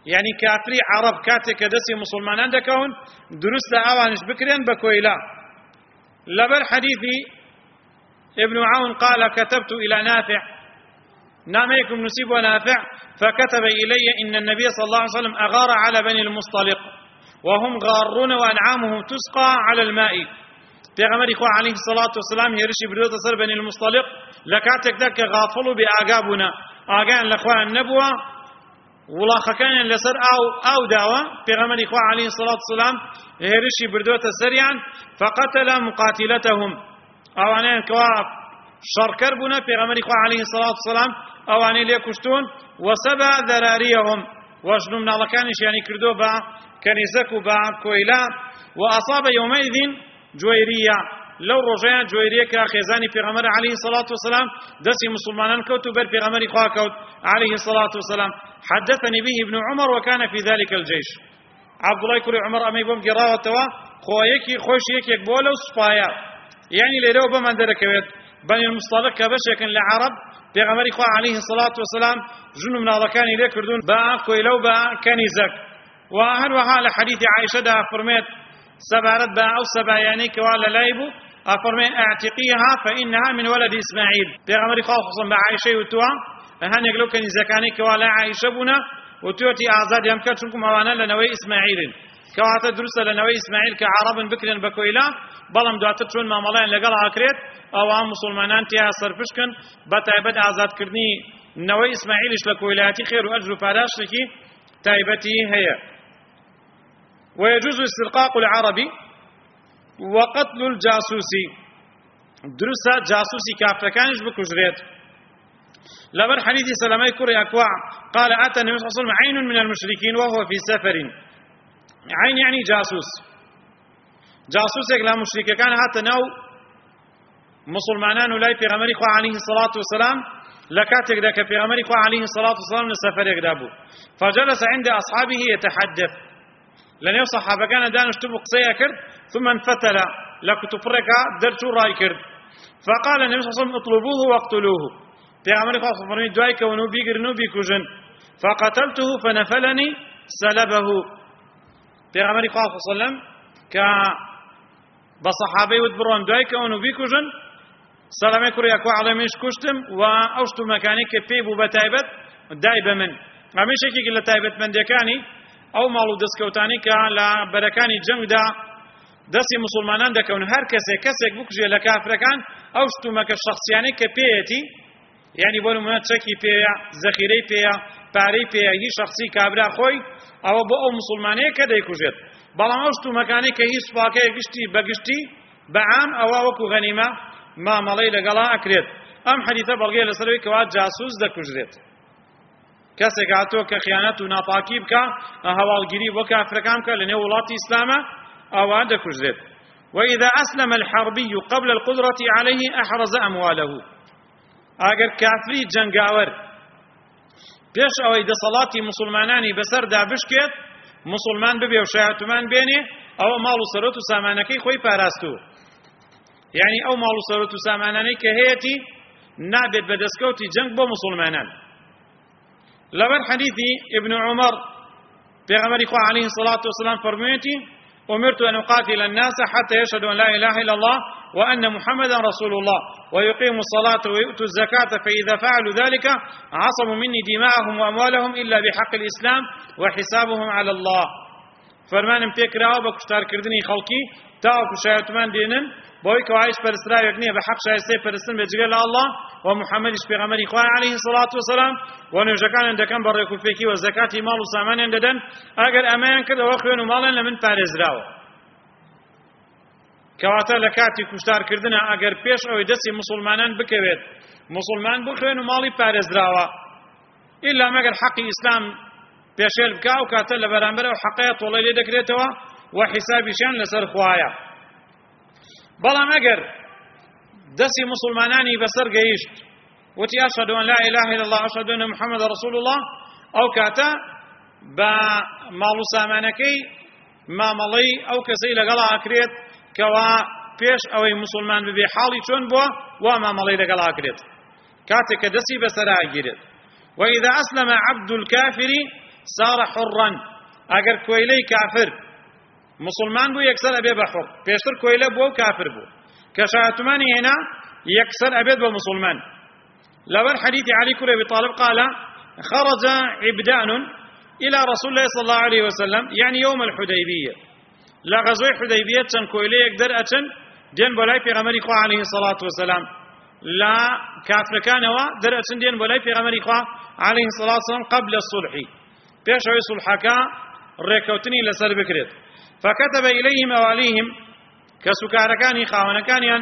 يعني كافري عرب كاتك دسي مسلمانان دكون درست اوانش بكرين بكويلا. لبر حديثي ابن عون قال كتبت إلى نافع ناميكم نسيب ونافع فكتب إلي إن النبي صلى الله عليه وسلم أغار على بني المصطلق وهم غارون وأنعامهم تسقى على الماء. پیغمبر إخوة عليه الصلاة والسلام يرشي بدوت سر بني المصطلق لكاتك ذاك غافلوا بآقابنا آقان لأخوة النبوة ولا خكان لسر أو أو دعوة. پیغمبر إخوة عليه الصلاة والسلام يرشي بدوت سريعا فقتل مقاتلتهم أوانين كواب شركر بنا پیغمبر إخوة عليه الصلاة والسلام أوانين ليكشتون وسبع ذراريهم وجنو من الله كانش يعني كردو با كنيسك با كويلا. وأصاب يومئذ جويرية لو رجع جويرية كخزاني پیغمبر عليه الصلاة والسلام دسي مسلمان كوت بر پیغمبر إخوة كوت عليه الصلاة والسلام. حدثني به ابن عمر وكان في ذلك الجيش. عبد الله كل عمر أمي بوم قراءة توا خويكي خوش يكيك بولا وصفايا يعني ليرو بمن دركويت بني المصطلق كبشك لعرب پیغمبر إخوة عليه الصلاة والسلام جنو من الله كان إليه كردون با كويلو با كنيزك. وهل وحال حديث عائشة دا فرميت سبارت با أو سبا يعني كوالا لايبو أفرمي اعتقيها فإنها من ولد إسماعيل. پیغمبر إخوة خصوصا بعائشة وتوا هن يقولوا كنيزكاني كوالا عائشة بنا وتوتي أعزاد يمكن شنكم أوانا لنوي إسماعيل كواتا درسة لنوي إسماعيل كعرب بكر بكويلا بلام دواتر چون معاملين لقلها كريت أو عام مسلمانان تيها صرفشكن بتايبت أعزاد كردني نوي إسماعيلش لكويلاتي خير وأجر فاراش لكي تايبتي هي. ويجوز استرقاق العربي وقتل الجاسوسي درسة جاسوسي كافركانش بكجريت. لبر حديث سلامي كري أكواع قال أتى النبي صلى الله عليه وسلم عين من المشركين وهو في سفر. عين يعني جاسوس. جاسوس لا مشرك كان حتى نو مسلمانان ولاي في غمر إخوة عليه الصلاة والسلام لكاتك ذاك في غمر إخوة عليه الصلاة والسلام لسفر يقدابه فجلس عند أصحابه يتحدث لأن يو صحابة كان دانش تبق سيكر ثم انفتل لكتفرك درتو رايكر فقال النبي صلى الله عليه وسلم اطلبوه واقتلوه في غمر إخوة صفرني دوايك ونوبي قرنوبي كجن فقتلته فنفلني سلبه في غمر إخوة صلى الله عليه وسلم ك بصحابي ودبرون دوايك ونوبي كجن سلامي كوري أكوا على مش كشتم وأوشتو مكاني كبيب وبتايبت دايبة من عميش هيك اللي تايبت من ديكاني أو مالو دسكوتاني كلا بركاني جنگ دا دسي مسلمانان دا كون هر كسي كسي بكجي لكافركان أوشتو مك الشخصياني كبيتي يعني بولو منات شكي بيا ذخيري بيا باري بيا هي شخصي كابرا خوي أو بو مسلماني كده يكوجت بلان أوشتو مكاني كهي سباكي قشتي بقشتي بعام أو وكو غنيمة ما مالي لقلا أكريت. أم حديثة بلغية لسروي كواد جاسوس دا كجريت كسي قاتو كخيانات وناطاكيب كا هوال قريب وكافركام كا لنه ولات إسلاما أو دا كجريت. وإذا أسلم الحربي قبل القدرة عليه أحرز أمواله أجر كافري جنگاور بيش أو إذا صلاتي مسلماناني بسر دا بشكت مسلمان ببي وشاهتمان بيني أو مالو سرطو سامانكي خوي باراستو يعني أو مالو سرطو ساماناني كهيتي نابد بدسكوتي جنگ بو مسلمانان. لبر حديثي ابن عمر پیغمبر إخوة عليه الصلاة والسلام فرميتي أمرت أن أقاتل الناس حتى يشهدوا أن لا إله إلا الله وأن محمدا رسول الله ويقيموا الصلاة ويؤتوا الزكاة فإذا فعلوا ذلك عصموا مني دماءهم وأموالهم إلا بحق الإسلام وحسابهم على الله. فرمان بيكراو بكشتار كردني خلقي تاو كشايتمان دينن بوي كوايش برسرا يغنيه بحق شايسته برسن بجلال الله ومحمد پیغمبر إخوان عليه الصلاة والسلام ونجكان عندكم بريكو فيكي والزكاة مال وسامان عنددن اگر امان كده وخوين ومالن لمن پارزراو كواتا لكاتي كشتار كردنا اگر پیش او دسي مسلمانان بكويت مسلمان بخوين ومالي پارزراو إلا مگر حق إسلام پیشل بكاو كاتل لبرانبر وحقية طولي لدكريتوا وحسابي شان لسر خوايا بلام اگر دسي مسلماناني بسر قيشت وتي أشهد أن لا إله إلا الله أشهد أن محمد رسول الله أو كاتا بمالو سامانكي ما ملي أو كسي لقلا أكريت كوا بيش أو مسلمان ببي حالي چون بوا وما ملي لقلا أكريت كاتا كدسي بسر أجيرت. وإذا أسلم عبد الكافر صار حرا ئەگەر کۆیلەی کافر مسلمان بوو یەکسەر ئەبێ بە حوڕ پێشتر کۆیلە بووە و کافر بوو کە شایەتمانی هێنا یەکسەر ئەبێت بە مسلمان لەبەر حەدیثی عەلی کوڕی ئەبی طالب قال خرج عبدان إلى رسول الله صلى الله عليه وسلم يعني يوم الحديبية لا غزوة حديبية تن كويلة يقدر أتن دين بلاي في غمر إخوة عليه الصلاة والسلام لا كافر كان هو در أتن دين بلاي في غمر إخوة عليه الصلاة والسلام قبل الصلح بيش عوي صلحكا ريكوتني لسر بكريت فكتب إليهم أواليهم كسكاركان خاونكان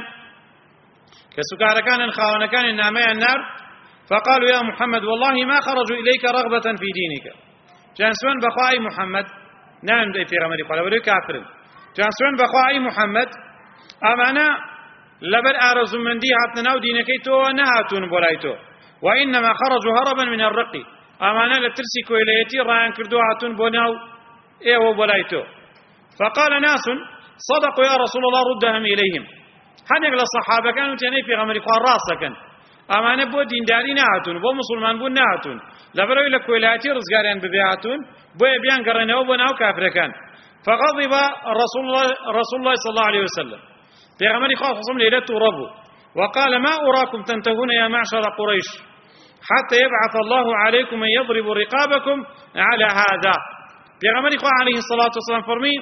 كسكاركان خاونكان نامي النار فقالوا يا محمد والله ما خرجوا إليك رغبة في دينك جانسون بخواي محمد نعم دي في غمري قال ولي كافر جانسون بخواي محمد أمانا لبر أرزو من دي هاتنا ودينكي تو نهاتون بولايتو وإنما خرجوا هربا من الرقي أمانا لترسي كويليتي رايان كردو هاتون بوناو إيو بولايتو فقال ناس صدقوا يا رسول الله ردهم إليهم هنيك للصحابة كانوا تاني في غمري قال راسكا أمانة بو دينداري نهاتون بو مسلمان بو نهاتون لبروي لكويلاتي رزقاريان ببيعاتون بو يبيان قرنه بو ناو كافر كان فغضب رسول الله رسول الله صلى الله عليه وسلم في غمري خاص خصم ليلة ربو وقال ما أراكم تنتهون يا معشر قريش حتى يبعث الله عليكم من يضرب رقابكم على هذا في غمري خاص عليه الصلاة والسلام فرمي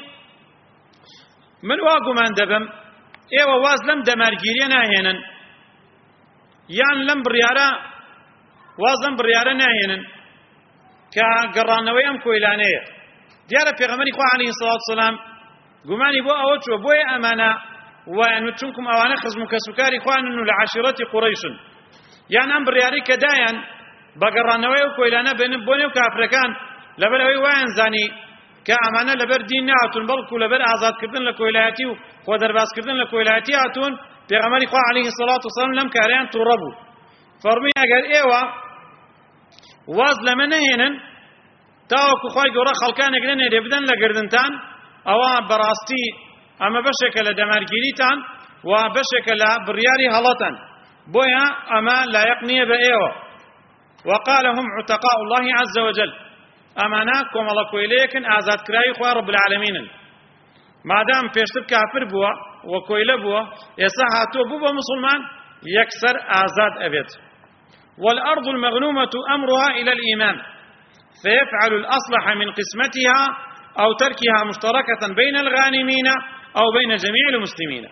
من واقو من دبم ايوه واز لم دمارگیری ناهێنن یان لەم بڕیارە واز لەم بڕیارە ناهێنن کە گەڕانەوەی ئەم کۆیلانەیە دیارە پێغەمبەری خوا عەلەیهی سەڵاتو وسەلام گومانی بۆ ئەوە چووە بۆیە ئەمانە وایان چونکم ئەوانە خزم و کەسوکاری خوانن و لە عەشیرەتی قوڕەیشن یان ئەم بڕیارەی کە دایان بە گەڕانەوەی ئەو کۆیلانە بێنن بۆ نێو کافرەکان لەبەر ئەوەی وایان زانی کە ئەمانە لەبەر دین نهاتون بەڵکو لەبەر ئازادکردن لە کۆیلایەتی و خۆ دەربازکردن لە کۆیلایەتی هاتوون پێغەمبەری خوا عەلەیهی سەڵاتو وسەلام لەم کاریان تووڕە بوو فەرمووی ئەگەر ئێوە واز لەمە نەهێنن تاوەکو خوای گەورە خەڵکانێک نەنێرێ بدەن لە گردنتان ئەوە بەڕاستی ئەمە بەشێکە لە دەمارگیریتان و بەشێکە لە بڕیاری هەڵەتان بۆیە ئەمە لایەق نییە بە ئێوە وقال هم عتقاء الله عز وجل ئەمانە کۆمەڵە کۆیلەیەکن ئازادکراوی خوا رب العالمینن مادام پێشتر کافر بووە و کۆیلە بووە ئێستا هاتووە بوو بە مسلمان یەکسەر ئازاد ئەبێت والأرض المغنومة أمرها إلى الإيمان فيفعل الأصلح من قسمتها أو تركها مشتركة بين الغانمين أو بين جميع المسلمين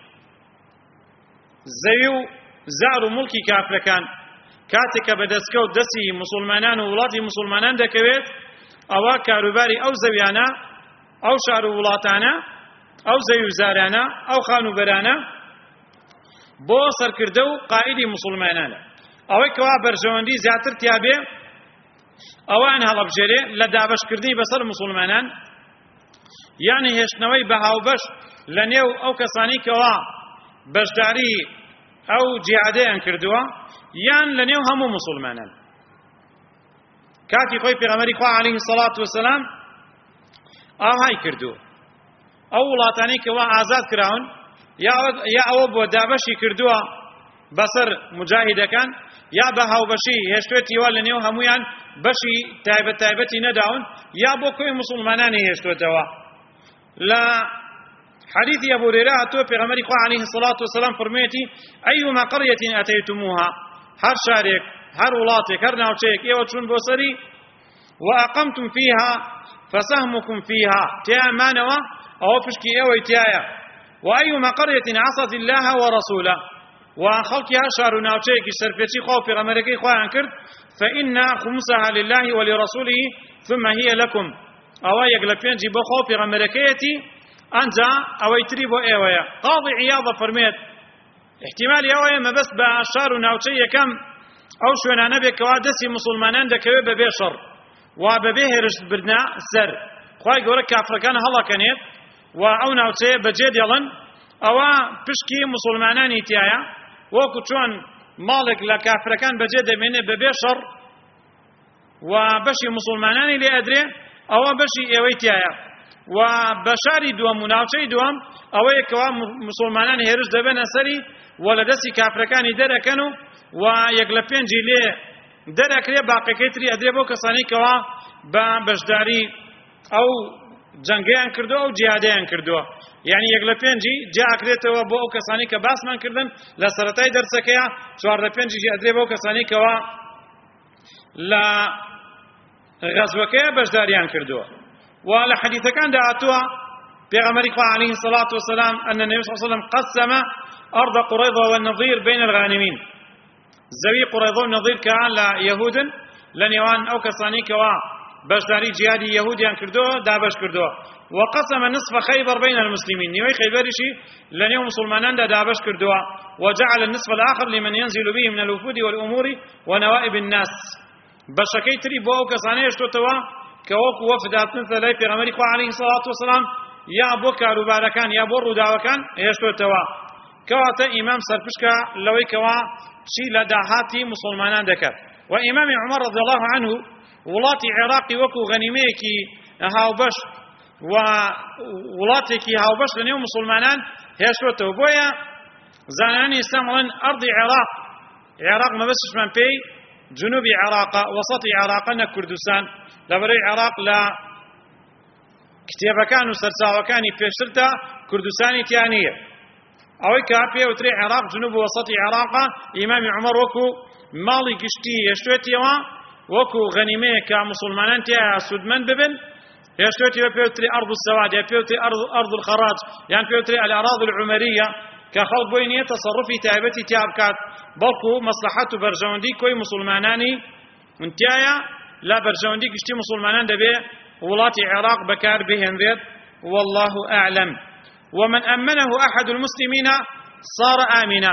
زيو زار ملك كافركان كاتك بدسكو دسي مسلمانان وولاتي مسلمانان دكويت أو كاروباري أو زويانا أو شارو ولاتانا أو زيو زارانا أو خانو برانا بۆ سەرکردە و قائیدی مسلمانانە ئەوەی کەوا بەرژەوەندی زیاتر تیابێ ئەوان هەڵەبژێرێ لە دابەشکردنی بەسەر مسلمانان یانی هێشتنەوەی بە هاوبەش لە نێو ئەو کەسانی کەوا بەشداری ئەو جیهادەیان کردووە یان لە نێو هەموو مسلمانان کاتی خۆی پێغەمبەری خوا عەلەیهی سەڵاتو وسەلام ئاهای کردووە ئەو وڵاتانەی کەوا ئازاد کراون یا ئەوە بۆ دابەشی کردووە بەسەر مجاهیدەکان یا بە هاوبەشی هێشتوێتیوە لە نێو هەمویان بەشی تایبەت تایبەتی نەداون یا بۆ کۆی مسلمانانی هێشتوێتەوە لە حديث أبو هريرة تو پیغمبر خدا عليه الصلاة والسلام فرميتي أيما قرية أتيتموها هر شارك هر ولاتك هر ناوچيك ايوه چون بوسري وأقمتم فيها فسهمكم فيها تيا مانوا أو فشكي ايوه تيايا وأيما قرية عصت الله ورسوله وخلقها شار ناوچيك شرفتي خو پیغمبركي خدا انكر فإن خمسها لله ولرسوله ثم هي لكم أو يقلبين جيبو خو پیغمبركيتي أنجا أو يتريبو إيويا قاضي عياضة فرميت احتمال إيويا ما بس بأشار وناوشية كم أو شونا نبي كوادسي مسلمانان دكوي ببيشر وببيهرش بردنا سر خواهي قولك كافركان هلا كانت وأو ناوشية بجيد يلن أو بشكي مسلمانان يتيايا وكو چون مالك لكافركان بجيد منه ببيشر وبشي مسلمانان اللي أدري أو بشي إيويتيايا و بشاری دوام مناوچەی دوام ئەوەیە کەوا مسلمانان هێرش دەبێنە سەری و لە دەستی کافرەکانی دەرەکەن و و یەک لە پێنجی لێ دەرەکرێ باقیەکەی تری ئەدرێ بۆ کەسانی کەوا بە بەشداری ئەو جەنگیان کردووە و جیهادیان کردووە. یعنی یەک لە پێنجی جاکرێتەوە بۆ ئەو کەسانی کە باسمان کردن لە سەرەتای دەرسەکەیە، چوار لە پێنجی ئەدرێ بۆ ئەو کەسانی کەوا لە غەزوەکەیە بەشداریان کردووە. و لە حەدیثەکاندا هاتووە پێغەمبەری خوا عەلەیهی سەڵات وسەلام ئەن النەبی صلی الله علیه وسلم قسم أرض قريظة والنظير بين الغانمين. زەوی قڕێضە و نەظیر کە لە یەهودن لە نێوان ئەو کەسانی کەوا بەشداری جیهادی یەهودیان کردووە دابەش کردووە. وقسم نصف خيبر بين المسلمين، نێوەی خەیبەریشی لە نێو مسلماناندا دابەش کردووە. وجعل النصف الآخر لمن ينزل به من الوفود والأمور ونوائب الناس. بەشەکەی تری بۆ ئەو کەسانەی هێشتوتەوە کە وەکو وەفد هاتنتە لای پێغەمبەری خوا عەلەیهی سەڵات وسەلام یا بۆ کاروبارەکان یا بۆ ڕووداوەکان هێشتوتەوە. کەواتە ئیمام سەرپشکە لەوەی کەوا چی لە داهاتی مسلمانان دەکات. و ئیمامی عومەر رضی الله عنه وڵاتی عێراقی وەکو غەنیمەیەکی هاوبەش و وڵاتێکی هاوبەش لە نێو مسلمانان هێشتوتەوە. بۆیە زانانی ئیسلام وڵێن ئەرضی عێراق، عێراق مەبەستشمان پێی جنوبی عێراقە، وەسەطی عێراقە نە کوردستان، لەبەرەوەی عێراق لە کتێبەکان و سەرچاوەکانی پێشتردا کوردستانی تیا نییە. ئەوەی کە پێوترێ عێراق جنوب و وەسەطی عێراقە، ئیمامی عومەر وەکو ماڵی گشتی هێشتوێتیەوە، وەکو غەنیمەیە کە مسلمانان تیایە سودمەند ببن هێشتوێتیەوە، پێوتری ئەرض السەواد یا پێوتری ئەرض الخەراج یان پێوتری الأراضي العمەریە، کە خەڵک بۆی نییە تەسەڕوفی تایبەتی تیا بکات، بەڵکو مەسلحەت و بەرژەوەندی کۆی مسلمانانی تایە. لا بەرژەوەندی گشتی مسلمانان دەبێ وڵاتی عێراق بەکار بهێنرێت. والله أعلم. ومن أمنه أحد المسلمين صار آمنا.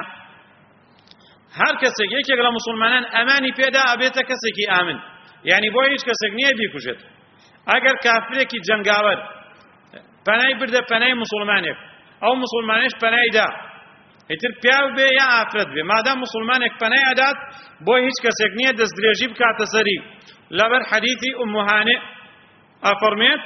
هر کەسێک یەکێک لە مسلمانان ئەمانی پێدا ئەبێتە کەسێکی ئامن، یعنی بۆ هیچ کەسێک نییە بیکوژێت. ئەگەر کافرێکی جەنگاوەر پەنای بردە پەنای مسلمانێک، ئەو مسلمانێش پەنای دا، ئیتر پیاو بێ یا ئافرەت بێ، مادام مسلمانێک پەنای ئەدات بۆ هیچ کەسێک نییە دەستدرێژی بکاتە سەری. لەبەر حەدیثی ئوم هانێ ئەفەرمێت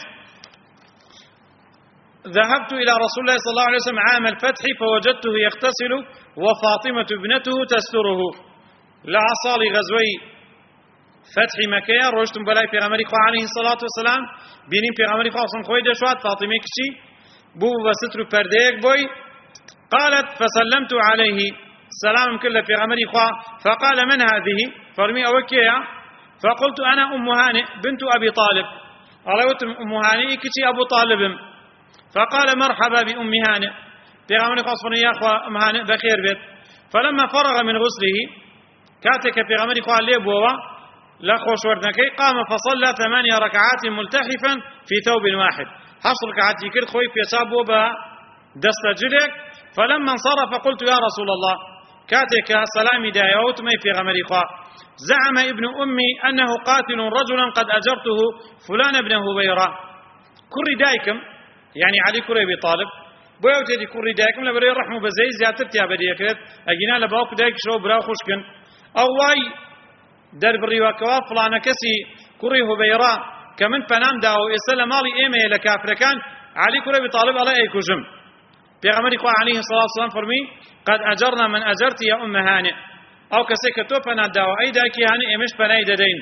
ذهبت إلى رسول الله صلى الله عليه وسلم عام الفتح فوجدته يغتسل وفاطمة ابنته تستره. لا صالي غزوي فتح مكة روشتم بلاي في غمري خوا عليه الصلاة والسلام بينين في غمري خوا صن خوي دشوات فاطمة كشي بو بستر برديك بوي. قالت فسلمت عليه سلام كل في غمري خوا فقال من هذه فرمي أوكيا فقلت أنا أم هانئ بنت أبي طالب. قالت أم هانئ كشي أبو طالب. فقال مرحبا بأم هانئ بيغامري خاصفنا يا أخوة أم هانئ بخير بيت. فلما فرغ من غسله كاتك بيغامري خاص لي بوا لا خوش وردنكي قام فصلى ثمانية ركعات ملتحفا في ثوب واحد. حصر ركعات يكرد خوي في صابو با دستجلك. فلما انصرف قلت يا رسول الله كاتك سلامي دايوت مي بيغامري خاص زعم ابن أمي أنه قاتل رجلا قد أجرته فلان ابن هبيرة كري دايكم يعني علي كري أبي طالب بۆیە وتێتی کوڕی دایکم لە بەرەوەی ڕەحم و بەزەی زیاتر تیا بەدیەکرێت ئەگینا لە باوکو دایکشەوە براو خوشکن ئەو وای دەربڕیوەکەوە فڵانە کەسی کوڕی هوبەیڕا کە من پەنام داوە ئێستا لە ماڵی ئێمەیە لە کافرەکان علی کوڕی ئەبی طالب ئەڵێ ئەیکوژم. پێغەمبەری خوا عەلەیهی سەڵات وسەلام فەرمی قەد ئەجەرنا من ئەجەرتی یا ئومە هانێ، ئەو کەسێک کە تۆ پەنات داوە ئەی دایکی هانێ ئێمەش پەنای دەدەین.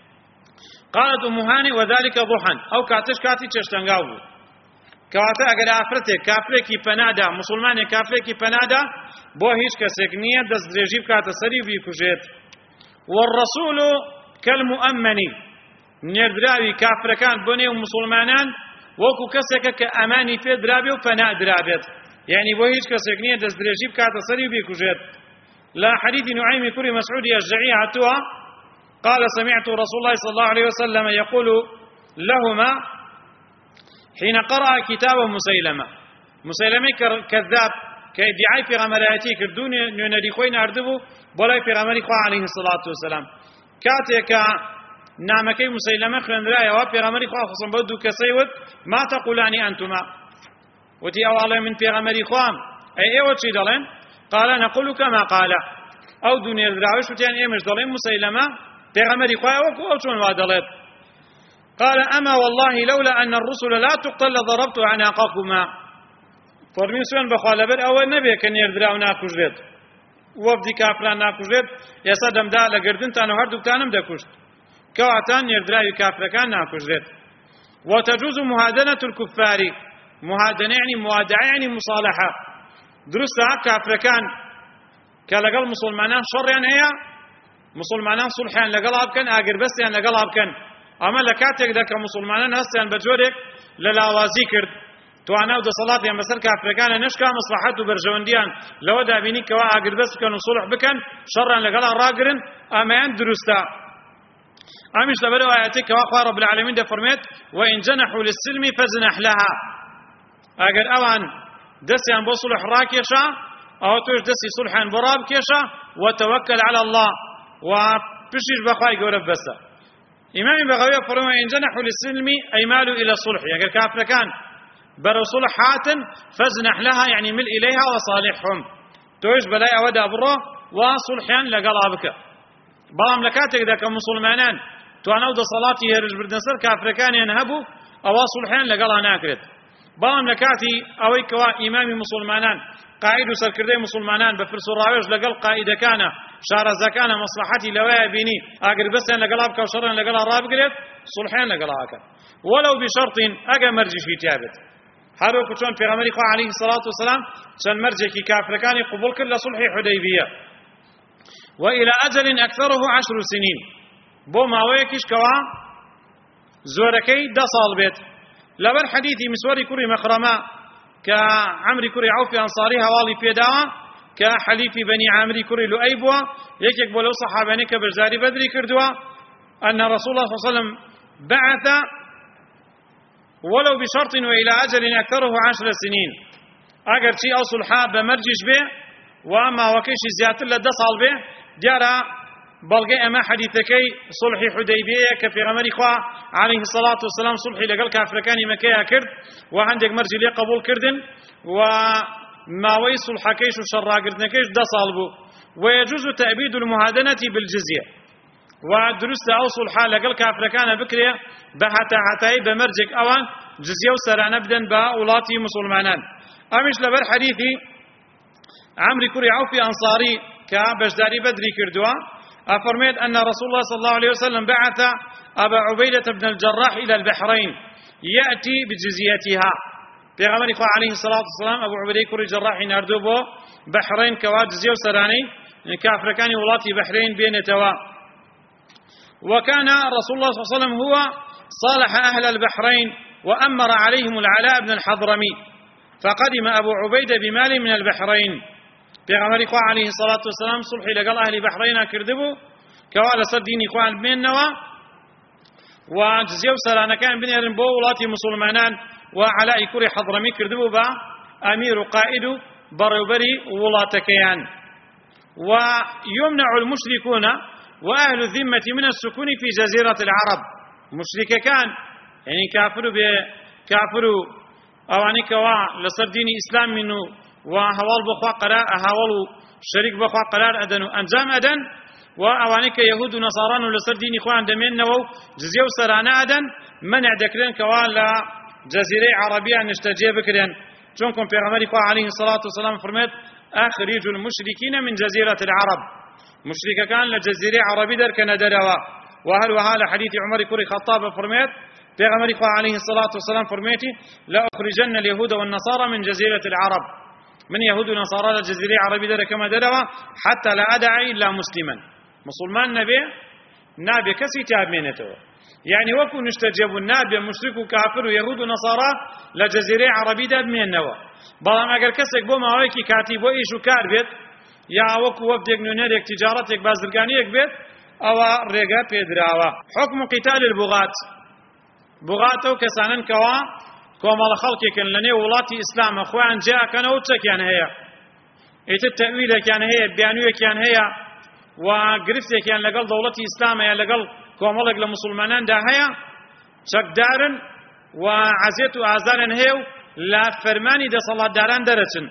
قالت ئوم هانێ وذلك ضحى، ئەو کاتش کاتی چێشتەنگاو بوو. کەواتە ئەگەر ئافرەتێک کافرێکی پەنادا مسلمانێک کافرێکی پەنادا بۆ هیچ کەسێک نییە دەستدرێژی بکاتە سەری و بیکوژێت. والرسول كالمؤمن، نێردراوی کافرەکان بۆ نێو مسلمانان وەکو کەسێکە کە ئەمانی پێ درابێ و پەنا درابێت، یعنی بۆ هیچ کەسێک نییە دەستدرێژی بکاتە سەری و بیکوژێت. لا حديث نعيم كري مسعود الجعي عتوى قال سمعت رسول الله صلى الله عليه وسلم يقول لهما حين قرأ كتابه مسيلمة مسيلمة كذاب كادعاء في غمراتي كردون ينادي خوين أردبو بولا في غمري خوا عليه الصلاة والسلام كاتك نعمكي مسيلمة خلن رأي وفي غمري خوا خصم بدو كسيود ما تقولان أنتما وتي أولا من في غمري خوام أي أيوة شي دلين قال نقول كما قال أو دنيا الدراوش وتيان إيمش دلين مسيلمة في غمري خوا وكو أو شون وادلت. قال أما والله لولا أن الرسل لا تقتل ضربت عناقكما. فرمي سوين بخالبر أول نبي كان يردراو ناكوجريت وفدي كافران ناكوجريت يسادم دا لقردن تانو هردوك تانم دا كشت کەواتە نێردراوی کافرەکان ناکوژرێت. وتجوز مهادنة الكفار. مهادنة يعني موادعة يعني مصالحة. دروستە کافرەکان کە لەگەڵ مسلمانان شەڕیان هەیە، مسلمانان سولحیان لەگەڵا بکەن، ئاگربەستیان لەگەڵا بکەن. ئەمە لە کاتێکدا کە مسلمانان هەستیان بە جۆرێک لە لاوازی کرد، توانە و دەسەڵاتیان بەسەر کافرەکانە نشکا، مەسلحەت و بەرژەوەندیان لەوە دابینی کەوا ئاگربەست بکەن و سولح بکەن، شەڕیان لەگەڵا ڕاگرن، ئەمەیان دروستە. ئەمیش لەبەرەوە ئاەتێک کەوا خوا رەب العالەمین دەفەرمێت وئین جەنەحوا للسلم فاجنح لها. ئەگەر ئەوان دەستیان بۆ سولح ڕاکێشە، ئەوە تۆش دەستی سولحیان بۆ ڕابکێشە، وتەوەکەل عەلی الله، و پشتیش بەخوای گەورە ببەستە. ئیمامی بەغەوی فەرمووی وئین جەنەحوا للسلم ئەی مالوا إلى الصلح. ئەگەر کافرەکان بەرەو سولح هاتن، فاجنح لها يعني مل إليها وصالحهم، تۆش بەلای ئەوەدا بڕۆ و سولحیان لەگەڵا بکە. بەڵام لە کاتێکدا کە مسلمانان توانە و دەسەڵاتی هێرشبردنە سەر کافرەکانیان هەبوو، ئەوە سولحیان لەگەڵا ناکرێت. بەڵام لە کاتی ئەوەی کەوا ئیمامی مسلمانان، قائد و سەرکردەی مسلمانان بە فرس و ڕاوێژ لەگەڵ قائیدەکانە، شارەزەکانە، مەسلحەتی لەوەیە بینی ئاگربەستیان لەگەڵا بکە و شەڕیان لەگەڵا ڕابگرێت، سولحیان لەگەڵا ئەکەن. وەلەو بشەرطین، ئەگەر مەرجیشی تیا بێت. هەروەکو چۆن پێغەمبەری خوا عەلەیهی سەڵات وسەلام چەند مەرجێکی کافرەکانی قبوڵ کرد لە سولحی حودەیبیە. وإلى أجل أكثره عشر سنين. بۆ ماوەیەکیش کەوا زۆرەکەی دە ساڵ بێت. لەبەر حەدیثی مسوەری کوڕی مەخرەمە کە عەمری کوڕی عەوفی ئەنساری هەواڵی پێداوە کە حەلیفی بەنی عامری کوڕی لوئەی بووە، یەکێک بۆ لەو سەحابانەی کە بەشداری بەدری کردووە، أن رسول الله صلى الله عليه وسلم بعث ولو بشرط وإلى أجل أكثره عشر سنين. أجر شيء أو صلحا بمرجش به وأما وكيش زيادة لدى صال به جارا بلغي أما حديثكي صلح حديبية كفي غمر إخوة عليه الصلاة والسلام صلحي لقل كافركاني مكيها كرد وعندك مرجي لي قبول كردن وما وي صلح كيش وشرا كردن كيش دا صالبو. ويجوز تأبيد المهادنة بالجزية. ودرست أو صلحا لقل كافركان بكرية بحتى حتى بمرجك أوان جزية وسرع نبدا بأولاتي مسلمانان. أمش لبر حديثي عمري كوري عوفي أنصاري كبشداري بدري كردوا أفرميت أن رسول الله صلى الله عليه وسلم بعث أبا عبيدة بن الجراح إلى البحرين يأتي بجزيتها. في غمر إخوة عليه الصلاة والسلام أبو عبيدة كوري جراح ناردوبو بحرين كوا جزية وسراني كافركاني ولاتي بحرين بين توا. وكان رسول الله صلى الله عليه وسلم هو صالح أهل البحرين وأمر عليهم العلاء بن الحضرمي، فقدم أبو عبيدة بمال من البحرين. في غمر إخوة عليه الصلاة والسلام صلحي لقال أهل بحرين كردبو كوال صدين إخوان بين نوا وجزيو سرانا كان بين يرنبو ولاتي مسلمانان وعلاء كوري حضرمي كردبو با أمير قائد بربري ولاتكيان. ويمنع المشركون وأهل الذمة من السكون في جزيرة العرب. مشرك كان يعني كافر كافر أواني كوا لصر ديني إسلام منه وهوال بخوا قرار هوال شريك بخوا قرار أدن أنجام أدن وأواني كيهود ونصارى لصر ديني إخوان دمين نو جزية وسرانا أدن منع دكرين كوا لا جزيرة عربية نستجيب كرين. جونكم في غمر إخوة عليه الصلاة والسلام فرمت أخرج المشركين من جزيرة العرب. مشرك كان لجزيرة عربي در كان دروا. وهل وهذا حديث عمر كوري خطاب فرميت في غمر عليه الصلاة والسلام فرميتي لا أخرجن اليهود والنصارى من جزيرة العرب. من يهود ونصارى لجزيرة عربي در كما دروا حتى لا أدعي إلا مسلما. مسلمان نبي نبي كسي تابينته يعني وكو نستجيب النبي مشرك وكافر ويهود ونصارى لجزيرة عربي در من النوا. بلا ما قال كسك بو ما ويكي كاتب وإيش وكار بيت يا وكو وفدك نونيرك تجارتك بازرگانيك بيت أو رقا بيدراوا. حكم قتال البغاة. بغاتو كسانن كوا كومال خلقي كان لني ولاتي إسلام أخوان جاء كان وتشك يعني هي إيت التأويل كان هي بيانوية كان هي وقرفتي كان لقل دولتي إسلام يا لقل كومالك لمسلمانان ده هي شك دارن وعزيت وآزارن هيو لا فرماني ده صلاة داران درسن.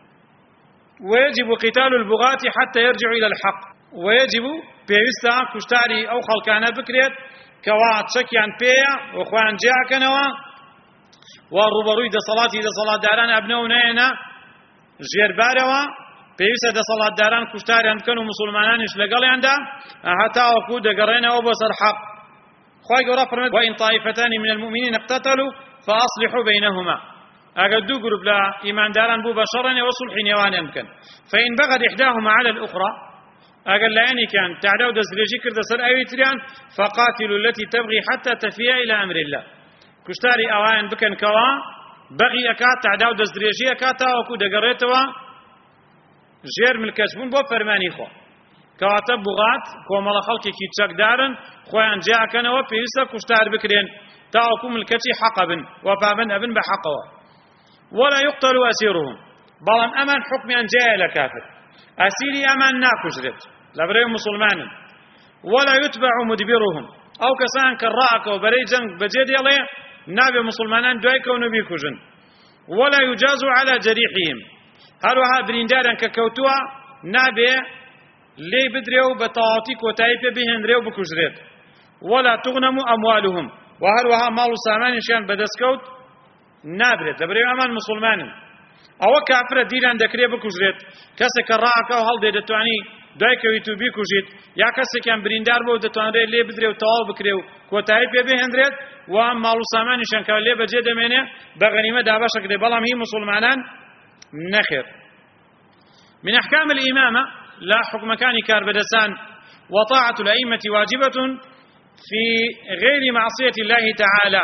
ويجب قتال البغاة حتى يرجعوا إلى الحق. ويجب بيوستا كشتاري أو خلقانا بكريت كوا تشكيان بيا وخوان جاء كنوا والربروي ده صلاتي ده صلاة داران أبنونينا جير باروا بيوستا ده صلاة داران كشتاري عند كانوا مسلمانان إيش لقال عنده حتى وقود قرينا وبصر حق خواهي قرأ فرمت وإن طائفتان من المؤمنين اقتتلوا فأصلحوا بينهما أقل دو قرب لا إيمان داران بو بشرا وصلح نيوان يمكن فإن بغت إحداهما على الأخرى أقل يعني كان تعداو دزريجي كرد سر أويتريان فقاتلوا التي تبغي حتى تفيا إلى أمر الله كشتاري أوان بكن كوا بغي أكات تعداو دزريجي أكاتا وكو دقريتوا جير ملكسبون بو فرماني خو كواتب بغات كومال خلقي كي تشك دارن خوان جاء كانوا بيسا كشتار بكرين تاوكو ملكتي حقبن وفابن أبن بحقوا ولا يقتل أسيرهم بلان أمان حكم أن جاء إلى كافر أسيري أمان ناكجرت لبريهم مسلمان ولا يتبع مدبرهم أو كسان كراك وبري جنگ بجد يلي نابي مسلمان دويك ونبي كجن ولا يجاز على جريحهم هروها بريندارا ككوتوا نابي لي بدريو بطاعتي كوتايب بهن ريو بكجرت ولا تغنم أموالهم وهروها مال سامان شان بدسكوت نابرت لبريهم أمان مسلمان أو كافر ديران دكري بكجرت كسك الراعك أو هل دي دتواني دايك ويتوبي كجيت يا كسك كان بريندار بو دتواني لي بدريو طوال بكريو كوتاي بي هندرت وام مالو سامان شان كان لي بجد منه بغنيمه دابشك دي بلام هي مسلمانان نخر من أحكام الإمامة لا حكم كان كاربدسان وطاعة الأئمة واجبة في غير معصية الله تعالى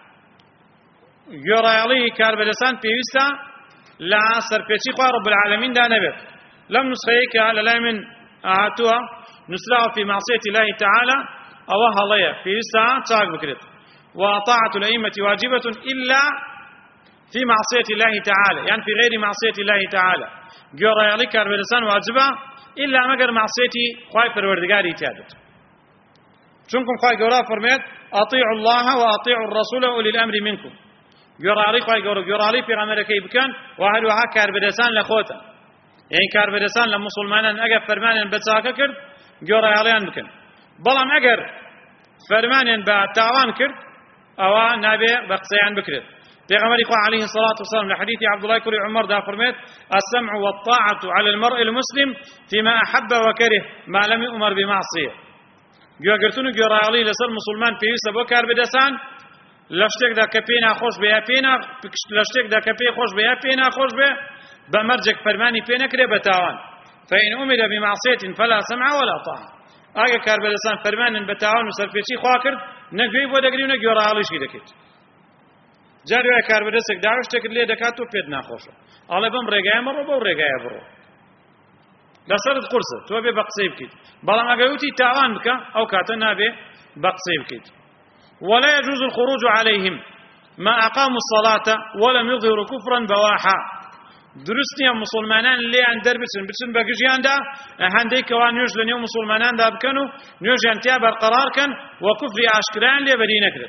يرى عليه كاربدسان بيوسا لا سرپیچی خواه رب العالمين دا نبت لم نسخيك على لا من آتوها نسرع في معصية الله تعالى أو هلية في ساعة تاق بكرت وطاعة الأئمة واجبة إلا في معصية الله تعالى يعني في غير معصية الله تعالى جورا يالي كاربرسان واجبة إلا مقر معصية خواه پروردگاري تادت چونكم خواه جورا فرميت أطيعوا الله وأطيعوا الرسول أولي الأمر منكم جورالي خوای گور جورالي پیغمبر کی بکن و هر وها کاربدسان لخوتا یعنی کاربدسان لمسلمانان اگر فرمانن بتاکه کرد جورالیان بکن بلام اگر فرمانن با تاوان کرد او نابه بقسیان بکرد پیغمبر خو عليه الصلاه والسلام لحديث عبد الله كري عمر دا فرمت السمع والطاعه على المرء المسلم فيما احب وكره ما لم يؤمر بمعصيه جو اگرتون جورالي لسر مسلمان پیوسته بو کاربدسان لشتك دا كبينا خوش بيا بينا لشتك دا كبي خوش بيا بينا خوش بيا بمرجك فرماني بينا كري بتاوان فإن أمر بمعصية فلا سمع ولا طاعة أجا كاربلسان فرمان بتاوان وسرفيشي خواكر نقريب ودقريب نقيورا عليشي دكت جاري ويا كاربلسك دعوش تكر لي دكاتو بيدنا خوشو على بم رجايا مرو بو رجايا برو لسرد قرصة تو بي بقصيب كيت بلام أجا يوتي تاوان بك أو كاتنا بي بقصيب كيت ولا يجوز الخروج عليهم ما أقاموا الصلاة ولم يظهروا كفرا بواحا درستني مسلمانان اللي عند دربسن بسن بقجيان دا هندي كوان نيوج لنيو مسلمانان دا بكنوا نيوج انتيا برقرار كان وكفر أشكران اللي بدينا كرت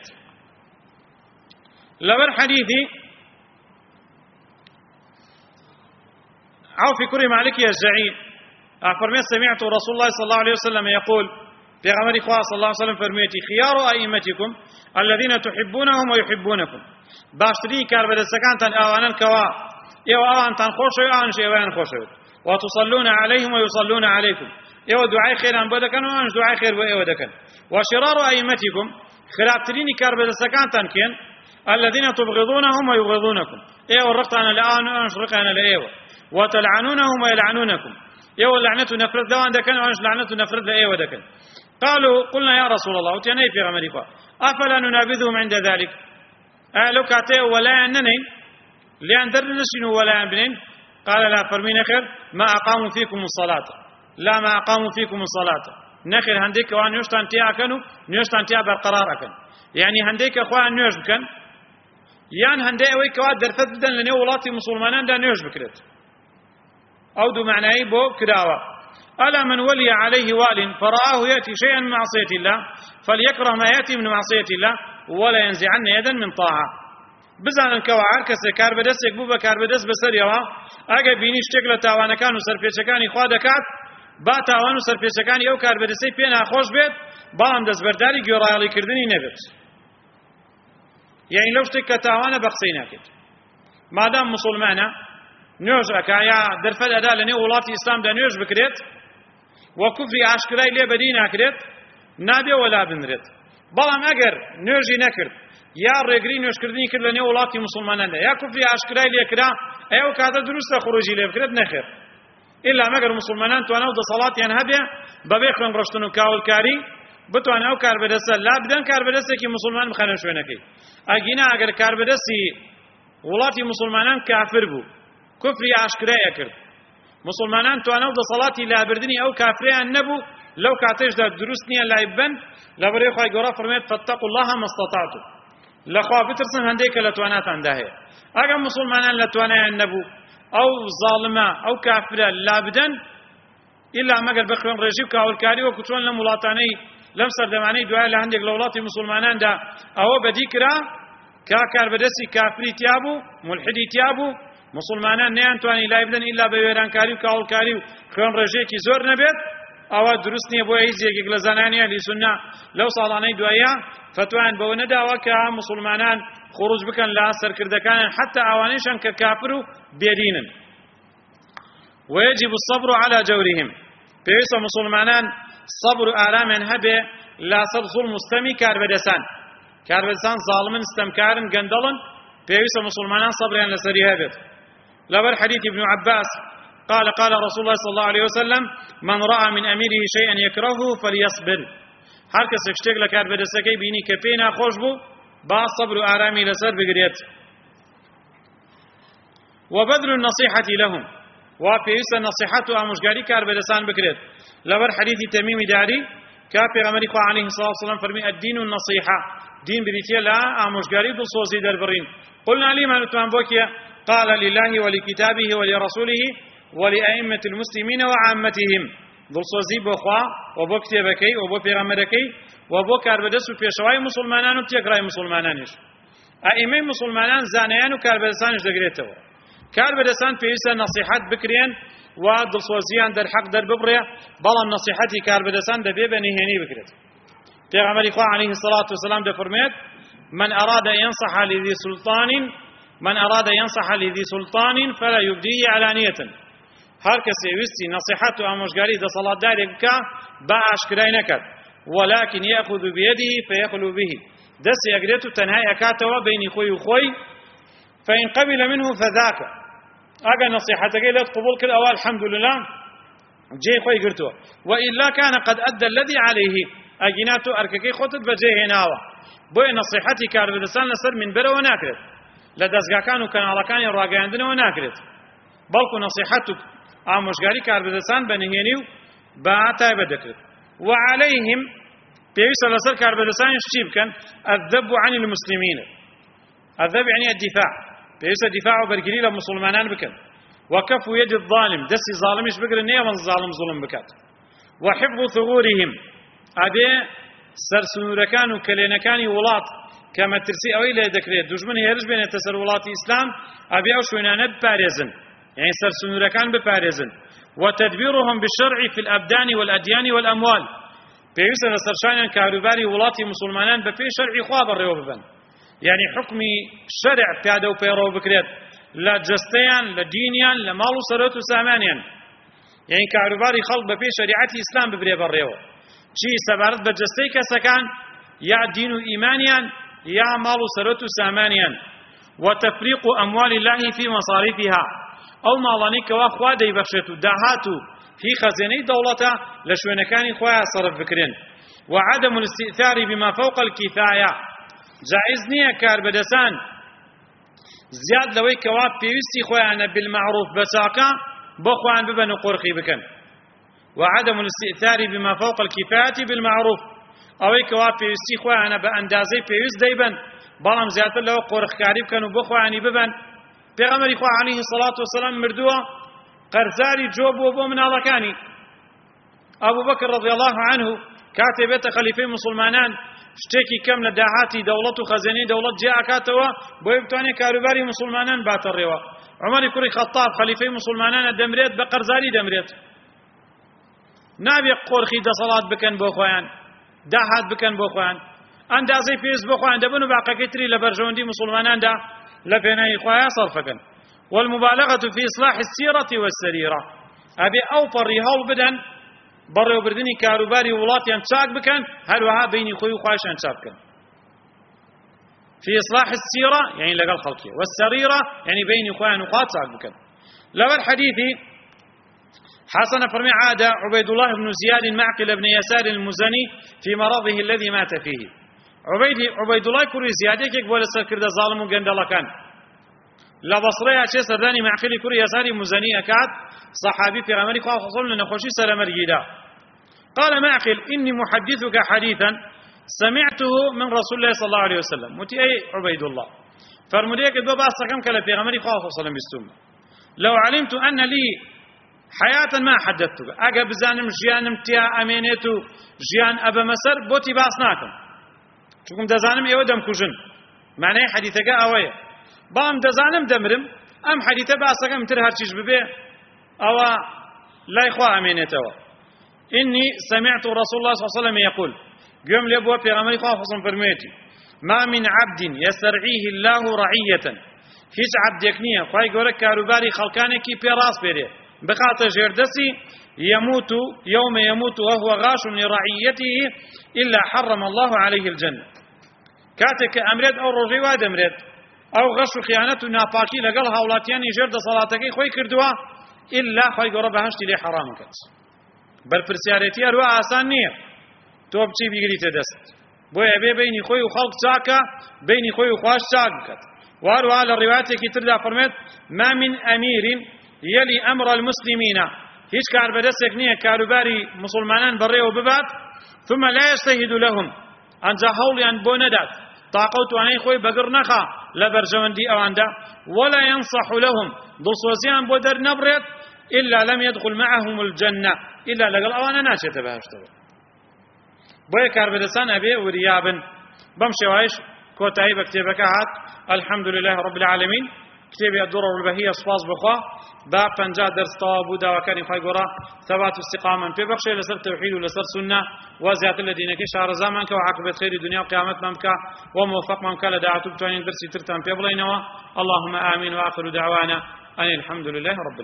لبر حديثي عوفي كريم عليك يا الزعيم أفرمي سمعت رسول الله صلى الله عليه وسلم يقول في غمر إخوة صلى الله عليه وسلم فرميتي خيار أئمتكم الذين تحبونهم ويحبونكم باشتري كاربد السكان تن آوانا كوا إيو آوان تن خوشو آوان شيوان خوشو وتصلون عليهم ويصلون عليكم إيو دعاء خير أن بدكن وأنش دعاء خير وإيو دكن وشرار أئمتكم خرابتريني كاربد السكان تن كين الذين تبغضونهم ويبغضونكم إيو الرقطان الآن وأنش رقطان الإيو وتلعنونهم ويلعنونكم إيو اللعنة نفرد دوان دكن وأنش لعنة نفرد لإيو دكن قالوا قلنا يا رسول الله وتيني في غمريكا أفلا ننابذهم عند ذلك أهلو كاتي ولا أنني لأن درنشن ولا أنبنين قال لا فرمين خير ما أقاموا فيكم الصلاة لا ما أقاموا فيكم الصلاة نخير هنديك وان يشتان تيا كانوا يشتان تيا برقرار أكن يعني هنديك أخوان نيوش بكن يان هنديك ويكواد درفت بدن لنيو ولاتي مسلمانان دا نيوش بكرت أو دو معناه بو كداوة ألا من ولي عليه وال فرآه يأتي شيئا من معصية الله فليكره ما يأتي من معصية الله ولا ينزعن يدا من طاعة بزانن كواعر كسر كاربدس يكبوبا كاربدس بسر يوا أجا بيني شكل تاوانا كانوا سرفيشكاني خوادا كات با تاوانو سرفيشكاني أو كاربدسي بينا خوش بيت بام دز برداري جورالي كردني نبت يعني لو شتك تاوانا بقسينا كت ما دام مسلمانا نيوز أكايا درفد أدا لني ولاتي إسلام دا نيوز بكريت وكفري عشكراي لي بدينا كريت نابي ولا بنريت بەڵام ئەگەر نوێژی نەکرد یا ڕێگری نوێژکردنی کرد لە نێو وڵاتی مسلماناندا یا کوفری ئاشکرای لێکرا ئەو کاتە دروستە خروجی لێ بکرێت نەخێر ئیلا مەگەر مسلمانان توانە و دەسەڵاتیان هەبێ بەبێ خوێن ڕۆشتن و کاولکاری بتوانە ئەو کاربەدەستە لا بدەن کاربەدەستێکی مسلمان بخەنە شوێنەکەی ئەگینا ئەگەر کاربەدەستی وڵاتی مسلمانان کافر بوو کوفری ئاشکرایە کرد مسلمانان توانە و دەسەڵاتی لابردنی ئەو کافریان نەبوو لەو کاتێشدا دروست نییە لای بن لەبەرەوەی خوای گەورە فەرمێت فاتقوا الله ما استطعتم لەخوا بترسن هەندێک کە لە تواناتاندا هەیە ئەگەر مسلمانان لە توانایان نەبوو ئەو زاڵمە ئەو کافرە لا بدەن ئیلا مەگەر بە خوێن ڕێژی و کاولکاری وەکو چۆن لەم وڵاتانەی لەم سەردەمانەی دوای لە هەندێک لە وڵاتی مسلماناندا ئەوە بەدی کرا کا کاربەدەستی کافری تیا بوو مولحیدی تیا بوو مسلمانان نەیانتوانی لای بدەن ئیلا بە وێرانکاری و کاولکاری و خوێن ڕێژەیەکی زۆر نەبێت ئەوە دروست نییە بۆ هیچ یەکێک لە زانانی ئەهلی سوننا لەو ساڵانەی دوایە فتوایان بەوە نەداوە کە مسلمانان خروج بکەن لە سەرکردەکانیان حتا ئەوانەیشان کە کافر و بێدینن ويجب الصبر على جورهم پێویستە مسلمانان صبر و ئارامیان هەبێ لەسەر زوڵم و ستەمی کاربەدەسان کاربەدەسان زاڵمن ستەمکارن گەندەڵن پێویستە مسلمانان صبریان لەسەری هەبێت لەبەر حديث ابن عباس قال قال رسول الله صلى الله عليه وسلم من رأى من أميره شيئا يكرهه فليصبر هر کس شتێک لە کاربەدەستەکەی بینی کە پێی ناخۆش بوو با صبر و ئارامی لەسەر بگرێت وبذل النصيحة لهم وپێویستە نصيحەت و ئامۆژگاری کاربەدەسان بکرێت لەبەر حديث تەمیمی داری کە پێغەمبەری خوا عەلەیهی الصلاة والسلام فەرمی الدین النصيحة دین بریتیە لە ئامۆژگاری دڵسۆزی دەربڕین قلنا لمن توان بۆ کێ قال لله ولكتابه ولرسوله ولأئمة المسلمين وعامتهم دڵسۆزی بۆ خوا و بۆ کتێبەکەی و بۆ پێغەمبەرەکەی و بۆ کاربەدەست و پێشەوای مسلمانان و تێکڕای مسلمانانیش ئائیمەی مسلمانان زانایان و کاربەدەستانیش دەگرێتەوە کاربەدەستان پێویستە نەسیحەت بکرێن و دڵسۆزیان دەرحەق دەرببڕێ بەڵام نەسیحەتی کاربەدەستان دەبێ بە نهێنی بکرێت پێغەمبەری خوا عەلەیهی الصلاة والسلام دەفەرمێت من أراد ينصح لذي سلطان من أراد ينصح لذي سلطان فلا يبديه علانية هر کەسێ ویستی نەسیحەت و ئامۆژگاری دەسەڵاتدارێک بکە بە ئاشکرای نەکات ولكن يأخذ بيده فيخلو به دەستی ئەگرێت و تەنها ئەکاتەوە بینی خۆی و خۆی فإن قبل منه فذاك ئەگەر نەسیحەتەکەی لێت قبول کرد ئەوە الحەمدولله جێی خۆی گرتووە وإلا كان قد أدى الذي عليه ئەگینا تۆ ئەرکەکەی خۆتت بەجێ هێناوە بۆیە نەسیحەتی کاربەدەستان لەسەر منبەرەوە ناکرێت لە دەستگاکان و کەناڵەکانی ڕاگەیاندنەوە ناکرێت بەڵکو نەسیحەت و ئامۆژگاری کاربەدەستان بە نهێنی و بە تایبەت دەکرێت وعليهم پێویستە لەسەر کاربەدەستانیش چی بکەن الذب عن المسلمين الذب يعني الدفاع پێویستە دیفاع و بەرگری لە مسلمانان بکەن وكف يد الظالم دەستی زاڵمیش بگرن نێوان زاڵم زوڵم بکات وحفظ ثغورهم ئەبێ سەرسنوورەکان و کلێنەکانی وڵات کە مەترسی ئەوەی لێ دەکرێت دوژمن هێرش بێنێتە سەر وڵاتی ئیسلام ئەبێ ئەو شوێنانە بپارێزن يعني سەرسنوورەکان بپارێزن وتدبيرهم بالشرع في الأبدان والأديان والأموال پێویستە لە سەرشانیان کاروباری وڵاتی مسلمانان بە پێی شەرعی خوا بەڕێوە ببن يعني حکمی شەرع پیادە و پەیڕەو بکرێت لە جەستەیان لە دینیان لە ماڵ و سەرەت و سامانیان يعني کاروباری خەڵک بە پێی شەریعەتی ئیسلام ببرێ بەڕێوە چی سەبارەت بە جەستەی کەسەکان یا دین و ئیمانیان یا ماڵ و سەرەت و سامانیان وتفريق أموال الله في مصاريفها ئەو ماڵانەی کەوا خوا دەیبەخشێت و داهات و هی خەزێنەی دەوڵەتە لە شوێنەکانی خۆیان سەرف بکرێن وعدم الاستئثار بما فوق الكفاية جائز نییە کاربەدەسان زیاد لەوەی کەوا پێویستی خۆیانە بالمعروف بەچاکە بۆ خۆیان ببەن و قورخی بکەن وعدم الاستئثار بما فوق الكفاية بالمعروف ئەوەی کەوا پێویستی خۆیانە بە ئەندازەی پێویست دەیبەن بەڵام زیاتر لەوە قورخکاری بکەن و بۆ خۆیانی ببەن پێغەمبەری خوا عەلەیهی الصلاة والسلام مردووە قەرزاری جۆ بووە بۆ مناڵەکانی ئەبوو بەکر رضی الله عنه کاتێ بێتە خەلیفەی مسلمانان شتێکی کەم لە داهاتی دەوڵەت و خەزێنەی دەوڵەت جێ ئەکاتەوە بۆیە بتوانێت کاروباری مسلمانان باتە ڕێوە عومەری کوڕی خەتاب خەلیفەی مسلمانانە دەمرێت بە قەرزاری دەمرێت نابێ قۆرخی دەسەڵات بکەن بۆ خۆیان داهات بکەن بۆ خۆیان ئەندازەی پێویست بۆ خۆیان دەبن و باقەکەی تری لە بەرژەوەندی مسلماناندا لە پێناوی خۆیان سەرفەکەن والمبالغة في إصلاح السيرة والسريرة أبي أوفر هول بدن بەڕێوەبردننی کاروباری وڵاتیان چاک بکەن هەروەها بینی خۆی و خوایشان چاک بکەن في إصلاح السيرة يعني لقى خلقه والسريرة يعني بين إخوان وقات ساق لو الحديث حسن فرمي عادة عبيد الله بن زياد معقل بن يسار المزني في مرضه الذي مات فيه عبيد عبيد الله كوري زياد يقول سكر ظالم وقند الله كان لا بصريها شيء سرداني معقل كوري يسار المزني أكاد صحابي في عمري قال خصوصا لنخوشي سلام الجيدا قال معقل إني محدثك حديثا سمعته من رسول الله صلى الله عليه وسلم متي أي عبيد الله فرموديك البابا أصدقائم كلا في عمري قال خصوصا لنبستم لو علمت أن لي حياة ما حدثتك أجا بزانم جيانم تيا أمينيتو جيان أبا مسر بوتي باسناكم شكم دزانم يودم كوجن معنى حديثك أوية بام دزانم دمرم أم حديثة باسكم تر هرشيش ببيع أو لا إخوة أمينيتو إني سمعت رسول الله صلى الله عليه وسلم يقول قيوم لأبوه في غمري خاصة فرميتي ما من عبد يسترعيه الله رعية هيش عبد يكنيه خواهي قولك كاروباري خلقانكي بيراس بيريه بخاطر جردسي يموت يوم يموت وهو غاش لرعيته إلا حرم الله عليه الجنة كاتك أمرد أو رجي واد أمرد أو غش خيانة نافاكي لقل هولاتيان جرد صلاتك خوي كردوا إلا خوي قرب هشتي لي حرام كت بل فرسيارتي أروا آسان نية توب چي بيقري تدست بوي أبي بيني خوي وخلق ساكا بيني خوي وخواش ساكت واروا على الروايات كي تردا فرمت ما من أمير يلي أمر المسلمين هيش كار بدسك نية كاروباري مسلمانان بريه وببات ثم لا يجتهد لهم أن جهول أن بوندات طاقوت أن خوي بقر نخا لبرجوندي أو عنده ولا ينصح لهم ضصوزيان بودر نبرت إلا لم يدخل معهم الجنة إلا لقل أوانا ناشي تبهشتوا بوي كار بدسان أبي وريابن بمشي وايش كوتاي بكتبك هات الحمد لله رب العالمين كتابي الدرر البهية صفاص بخوا با پنجا درس طواب ودا وكان خواهي قرا ثبات استقامة في بخشي لسر توحيد ولسر سنة وزيات الذين كي شهر زمان كو عاقبة خير الدنيا وقيامت ممكا وموفق ممكا لدعاتو بتوانين درسي ترتان في بلينوا اللهم آمين وآخر دعوانا أن الحمد لله رب